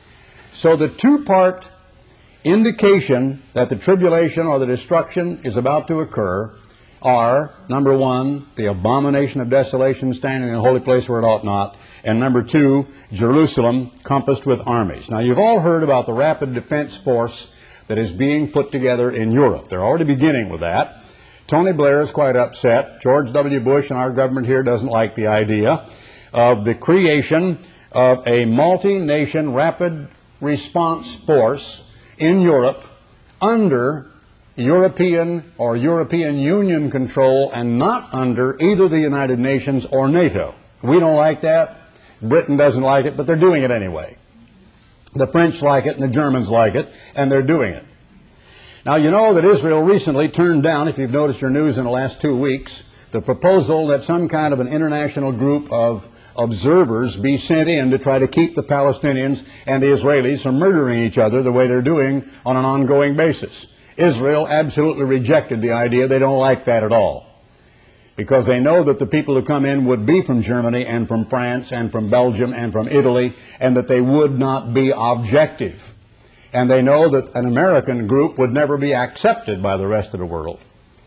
So the two-part indication that the tribulation or the destruction is about to occur are, number one, the abomination of desolation standing in the holy place where it ought not, and number two, Jerusalem compassed with armies. Now, you've all heard about the rapid defense force that is being put together in Europe. They're already beginning with that. Tony Blair is quite upset. George W. Bush and our government here doesn't like the idea of the creation of a multi-nation rapid response force in Europe under European or European Union control and not under either the United Nations or NATO. We don't like that. Britain doesn't like it, but they're doing it anyway. The French like it and the Germans like it, and they're doing it. Now, you know that Israel recently turned down, if you've noticed your news in the last 2 weeks, the proposal that some kind of an international group of observers be sent in to try to keep the Palestinians and the Israelis from murdering each other the way they're doing on an ongoing basis. Israel absolutely rejected the idea. They don't like that at all, because they know that the people who come in would be from Germany and from France and from Belgium and from Italy, and that they would not be objective. And they know that an American group would never be accepted by the rest of the world.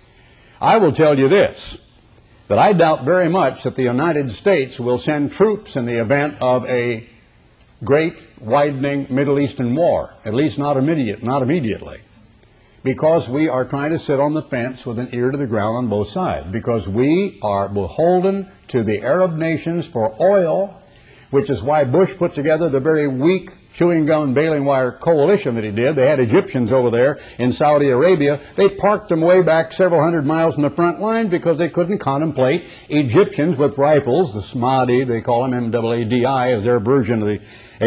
I will tell you this, that I doubt very much that the United States will send troops in the event of a great widening Middle Eastern war, at least not immediately, because we are trying to sit on the fence with an ear to the ground on both sides, because we are beholden to the Arab nations for oil, which is why Bush put together the very weak chewing gum and baling wire coalition that he did. They had Egyptians over there in Saudi Arabia. They parked them way back several hundred miles from the front line because they couldn't contemplate Egyptians with rifles, the Smadi, they call them M-A-A-D-I, as their version of the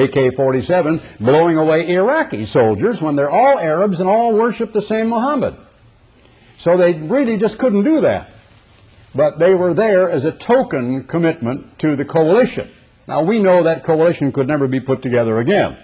AK-47, blowing away Iraqi soldiers when they're all Arabs and all worship the same Muhammad. So they really just couldn't do that. But they were there as a token commitment to the coalition. Now, we know that coalition could never be put together again.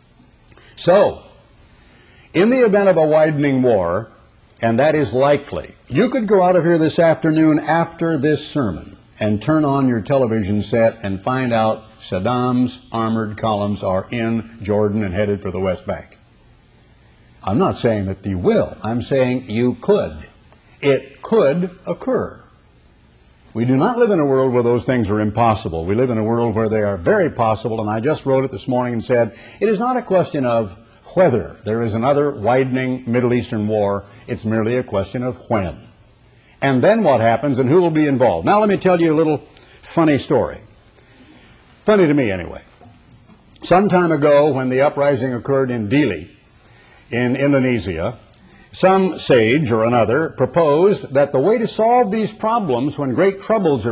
So, in the event of a widening war, and that is likely, you could go out of here this afternoon after this sermon and turn on your television set and find out Saddam's armored columns are in Jordan and headed for the West Bank. I'm not saying that you will. I'm saying you could. It could occur. We do not live in a world where those things are impossible. We live in a world where they are very possible, and I just wrote it this morning and said, it is not a question of whether there is another widening Middle Eastern war. It's merely a question of when. And then what happens and who will be involved. Now let me tell you a little funny story. Funny to me anyway. Some time ago, when the uprising occurred in Dili, in Indonesia, some sage or another proposed that the way to solve these problems when great troubles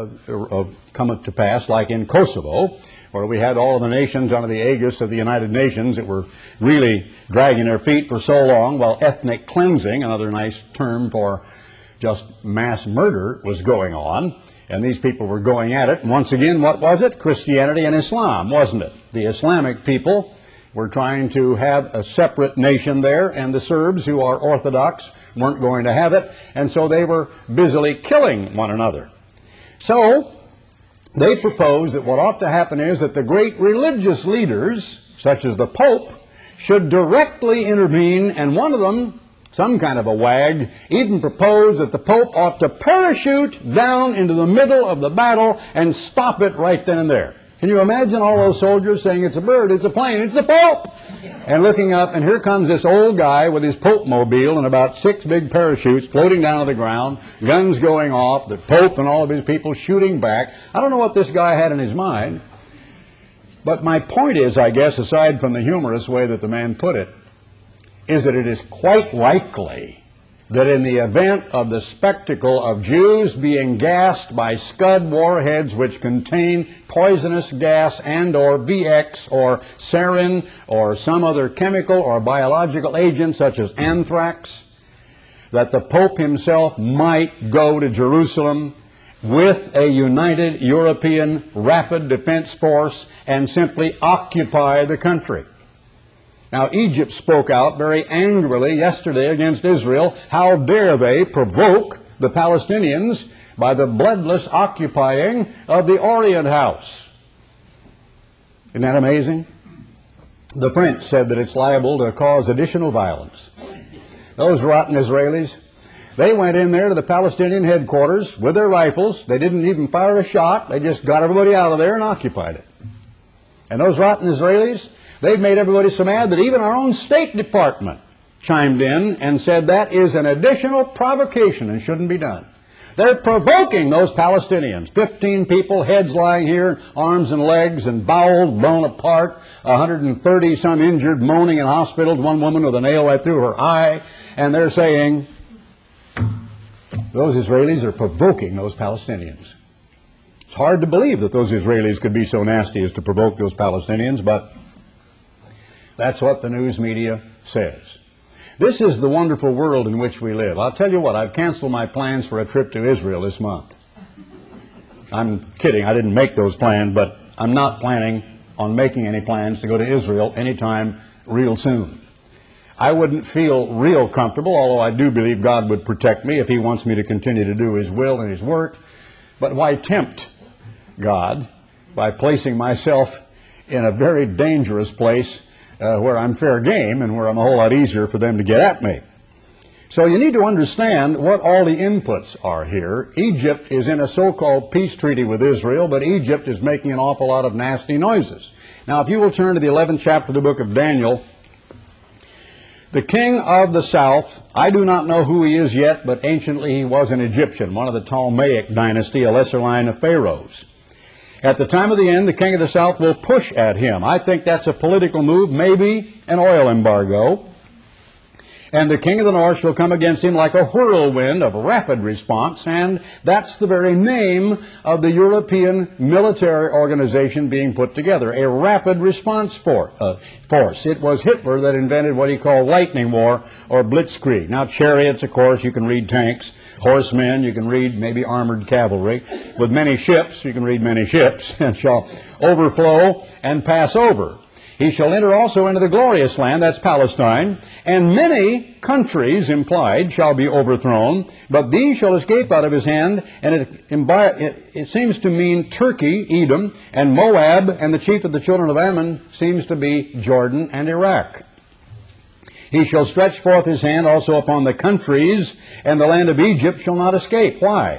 come to pass, like in Kosovo, where we had all of the nations under the aegis of the United Nations that were really dragging their feet for so long, while ethnic cleansing, another nice term for just mass murder, was going on, and these people were going at it. And once again, what was it? Christianity and Islam, wasn't it? The Islamic people were trying to have a separate nation there, and the Serbs, who are Orthodox, weren't going to have it, and so they were busily killing one another. So they proposed that what ought to happen is that the great religious leaders, such as the Pope, should directly intervene, and one of them, some kind of a wag, even proposed that the Pope ought to parachute down into the middle of the battle and stop it right then and there. Can you imagine all those soldiers saying, "It's a bird, it's a plane, it's the Pope!" And looking up, and here comes this old guy with his Pope-mobile and about 6 big parachutes floating down to the ground, guns going off, the Pope and all of his people shooting back. I don't know what this guy had in his mind, but my point is, I guess, aside from the humorous way that the man put it, is that it is quite likely that in the event of the spectacle of Jews being gassed by Scud warheads which contain poisonous gas and or VX or sarin or some other chemical or biological agent such as anthrax, that the Pope himself might go to Jerusalem with a united European rapid defense force and simply occupy the country. Now, Egypt spoke out very angrily yesterday against Israel. How dare they provoke the Palestinians by the bloodless occupying of the Orient House? Isn't that amazing? The prince said that it's liable to cause additional violence. Those rotten Israelis, they went in there to the Palestinian headquarters with their rifles. They didn't even fire a shot. They just got everybody out of there and occupied it. And those rotten Israelis, they've made everybody so mad that even our own State Department chimed in and said that is an additional provocation and shouldn't be done. They're provoking those Palestinians. 15 people, heads lying here, arms and legs and bowels blown apart, 130 some injured, moaning in hospitals, one woman with a nail right through her eye, and they're saying those Israelis are provoking those Palestinians. It's hard to believe that those Israelis could be so nasty as to provoke those Palestinians, but that's what the news media says. This is the wonderful world in which we live. I'll tell you what, I've canceled my plans for a trip to Israel this month. I'm kidding, I didn't make those plans, but I'm not planning on making any plans to go to Israel anytime real soon. I wouldn't feel real comfortable, although I do believe God would protect me if He wants me to continue to do His will and His work. But why tempt God by placing myself in a very dangerous place where I'm fair game and where I'm a whole lot easier for them to get at me? So you need to understand what all the inputs are here. Egypt is in a so-called peace treaty with Israel, but Egypt is making an awful lot of nasty noises. Now, if you will turn to the 11th chapter of the book of Daniel, the king of the south, I do not know who he is yet, but anciently he was an Egyptian, one of the Ptolemaic dynasty, a lesser line of pharaohs. At the time of the end, the king of the south will push at him. I think that's a political move, maybe an oil embargo. And the king of the north shall come against him like a whirlwind of rapid response, and that's the very name of the European military organization being put together, a rapid response force. It was Hitler that invented what he called lightning war or blitzkrieg. Now, chariots, of course, you can read tanks. Horsemen, you can read maybe armored cavalry. With many ships, you can read many ships, and shall overflow and pass over. He shall enter also into the glorious land, that's Palestine, and many countries, implied, shall be overthrown, but these shall escape out of his hand, and it seems to mean Turkey, Edom, and Moab, and the chief of the children of Ammon seems to be Jordan and Iraq. He shall stretch forth his hand also upon the countries, and the land of Egypt shall not escape. Why?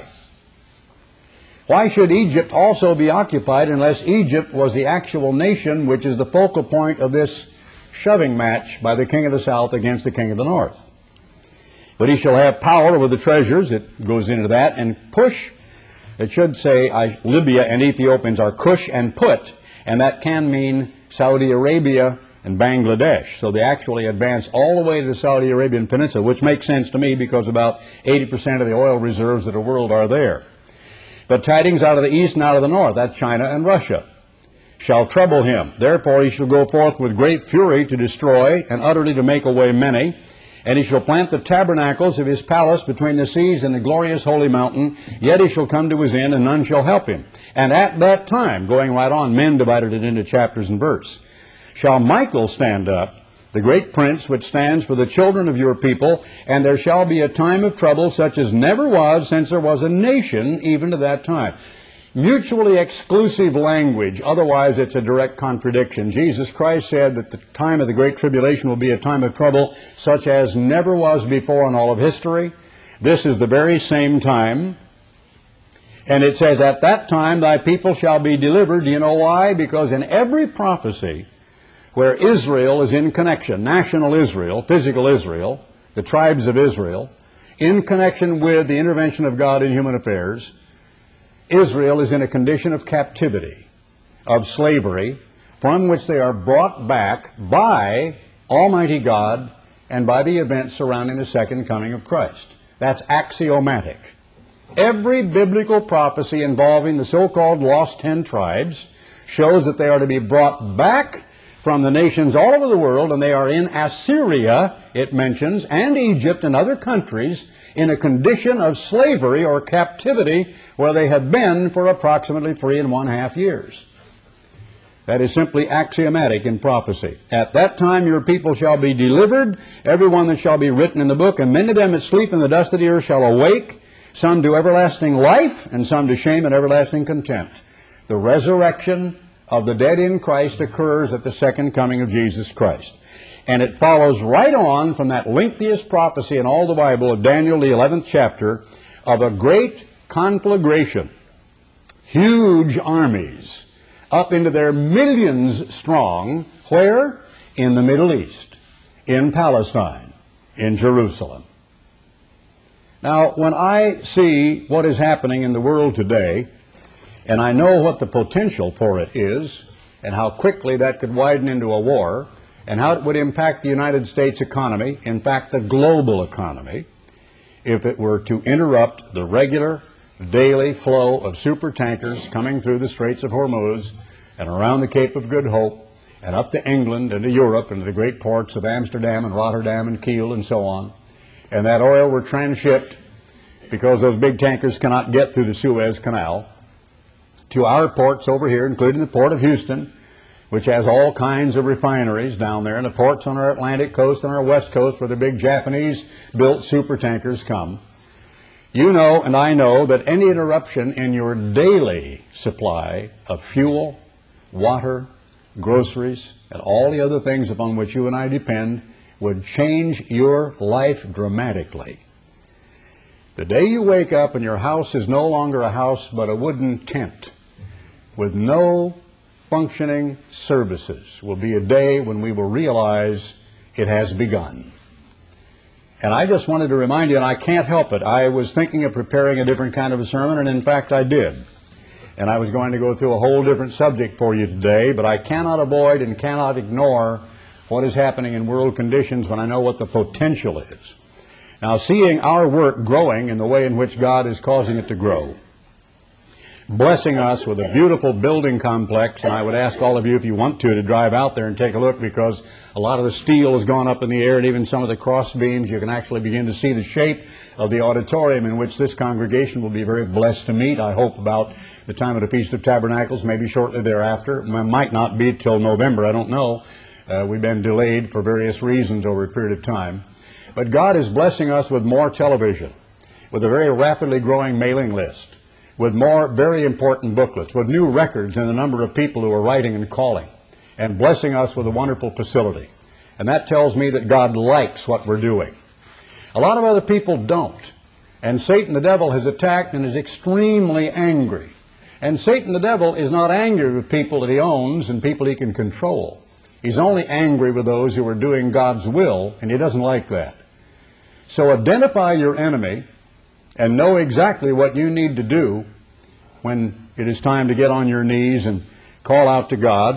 Why should Egypt also be occupied unless Egypt was the actual nation which is the focal point of this shoving match by the king of the south against the king of the north? But he shall have power over the treasures, it goes into that, and push, it should say Libya and Ethiopians are Cush and Put, and that can mean Saudi Arabia and Bangladesh. So they actually advance all the way to the Saudi Arabian Peninsula, which makes sense to me because about 80% of the oil reserves of the world are there. But tidings out of the east and out of the north, that's China and Russia, shall trouble him. Therefore he shall go forth with great fury to destroy and utterly to make away many. And he shall plant the tabernacles of his palace between the seas and the glorious holy mountain. Yet he shall come to his end, and none shall help him. And at that time, going right on, men divided it into chapters and verse, shall Michael stand up, the great prince which stands for the children of your people, and there shall be a time of trouble such as never was since there was a nation even to that time. Mutually exclusive language, otherwise it's a direct contradiction. Jesus Christ said that the time of the Great Tribulation will be a time of trouble such as never was before in all of history. This is the very same time. And it says, at that time thy people shall be delivered. Do you know why? Because in every prophecy where Israel is in connection, national Israel, physical Israel, the tribes of Israel, in connection with the intervention of God in human affairs, Israel is in a condition of captivity, of slavery, from which they are brought back by Almighty God and by the events surrounding the second coming of Christ. That's axiomatic. Every biblical prophecy involving the so-called lost 10 tribes shows that they are to be brought back from the nations all over the world, and they are in Assyria, it mentions, and Egypt and other countries in a condition of slavery or captivity where they have been for approximately 3½ years. That is simply axiomatic in prophecy. At that time your people shall be delivered, every one that shall be written in the book, and many of them that sleep in the dust of the earth shall awake, some to everlasting life, and some to shame and everlasting contempt. The resurrection of the dead in Christ occurs at the second coming of Jesus Christ. And it follows right on from that lengthiest prophecy in all the Bible of Daniel, the 11th chapter, of a great conflagration, huge armies, up into their millions strong, where? In the Middle East, in Palestine, in Jerusalem. Now, when I see what is happening in the world today, and I know what the potential for it is, and how quickly that could widen into a war, and how it would impact the United States economy, in fact the global economy, if it were to interrupt the regular daily flow of super tankers coming through the Straits of Hormuz and around the Cape of Good Hope and up to England and to Europe and to the great ports of Amsterdam and Rotterdam and Kiel and so on, and that oil were transshipped because those big tankers cannot get through the Suez Canal to our ports over here, including the port of Houston, which has all kinds of refineries down there, and the ports on our Atlantic coast and our west coast where the big Japanese-built super tankers come. You know and I know that any interruption in your daily supply of fuel, water, groceries, and all the other things upon which you and I depend would change your life dramatically. The day you wake up and your house is no longer a house but a wooden tent with no functioning services will be a day when we will realize it has begun. And I just wanted to remind you, and I can't help it, I was thinking of preparing a different kind of a sermon, and in fact I did. And I was going to go through a whole different subject for you today, but I cannot avoid and cannot ignore what is happening in world conditions when I know what the potential is. Now, seeing our work growing in the way in which God is causing it to grow, blessing us with a beautiful building complex, and I would ask all of you, if you want to drive out there and take a look, because a lot of the steel has gone up in the air, and even some of the cross beams, you can actually begin to see the shape of the auditorium in which this congregation will be very blessed to meet, I hope, about the time of the Feast of Tabernacles, maybe shortly thereafter. It might not be till November, I don't know. We've been delayed for various reasons over a period of time. But God is blessing us with more television, with a very rapidly growing mailing list, with more very important booklets, with new records in the number of people who are writing and calling, and blessing us with a wonderful facility. And that tells me that God likes what we're doing. A lot of other people don't. And Satan the devil has attacked and is extremely angry. And Satan the devil is not angry with people that he owns and people he can control. He's only angry with those who are doing God's will, and he doesn't like that. So identify your enemy and know exactly what you need to do when it is time to get on your knees and call out to God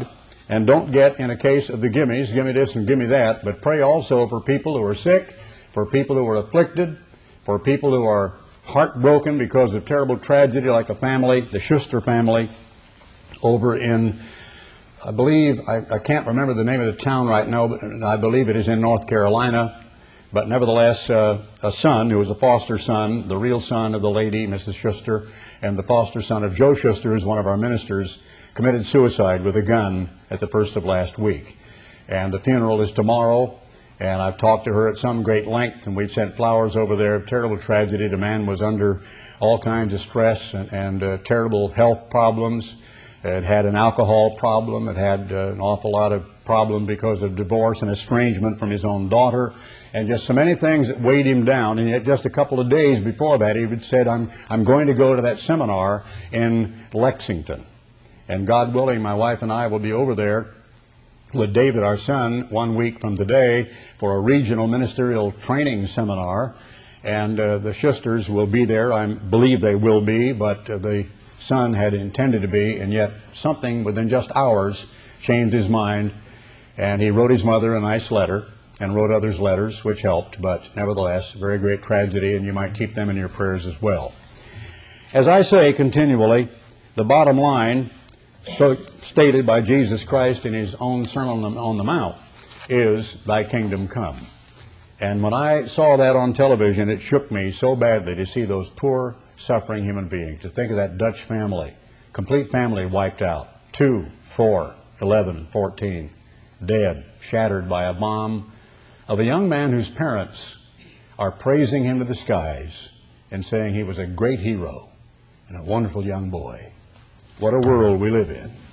And don't get in a case of the gimmies, gimme this and gimme that, but pray also for people who are sick, for people who are afflicted, for people who are heartbroken because of terrible tragedy, like a family, the Schuster family, over in, I believe, I can't remember the name of the town right now, but I believe it is in North Carolina. But nevertheless, a son who was a foster son, the real son of the lady, Mrs. Schuster, and the foster son of Joe Schuster, who's one of our ministers, committed suicide with a gun at the first of last week. And the funeral is tomorrow, and I've talked to her at some great length, and we've sent flowers over there. Terrible tragedy. The man was under all kinds of stress and terrible health problems. It had an alcohol problem. It had an awful lot of problem because of divorce and estrangement from his own daughter, and just so many things that weighed him down. And yet just a couple of days before that, he had said, I'm going to go to that seminar in Lexington. And God willing, my wife and I will be over there with David, our son, 1 week from today for a regional ministerial training seminar. And the Schusters will be there. I believe they will be, but the son had intended to be, and yet something within just hours changed his mind, and he wrote his mother a nice letter and wrote others letters, which helped, but nevertheless, a very great tragedy, and you might keep them in your prayers as well. As I say continually, the bottom line stated by Jesus Christ in his own Sermon on the Mount is, "Thy kingdom come." And when I saw that on television, it shook me so badly to see those poor, suffering human beings. To think of that Dutch family, complete family wiped out, 2, 4, 11, 14, dead, shattered by a bomb, of a young man whose parents are praising him to the skies and saying he was a great hero and a wonderful young boy. What a world we live in.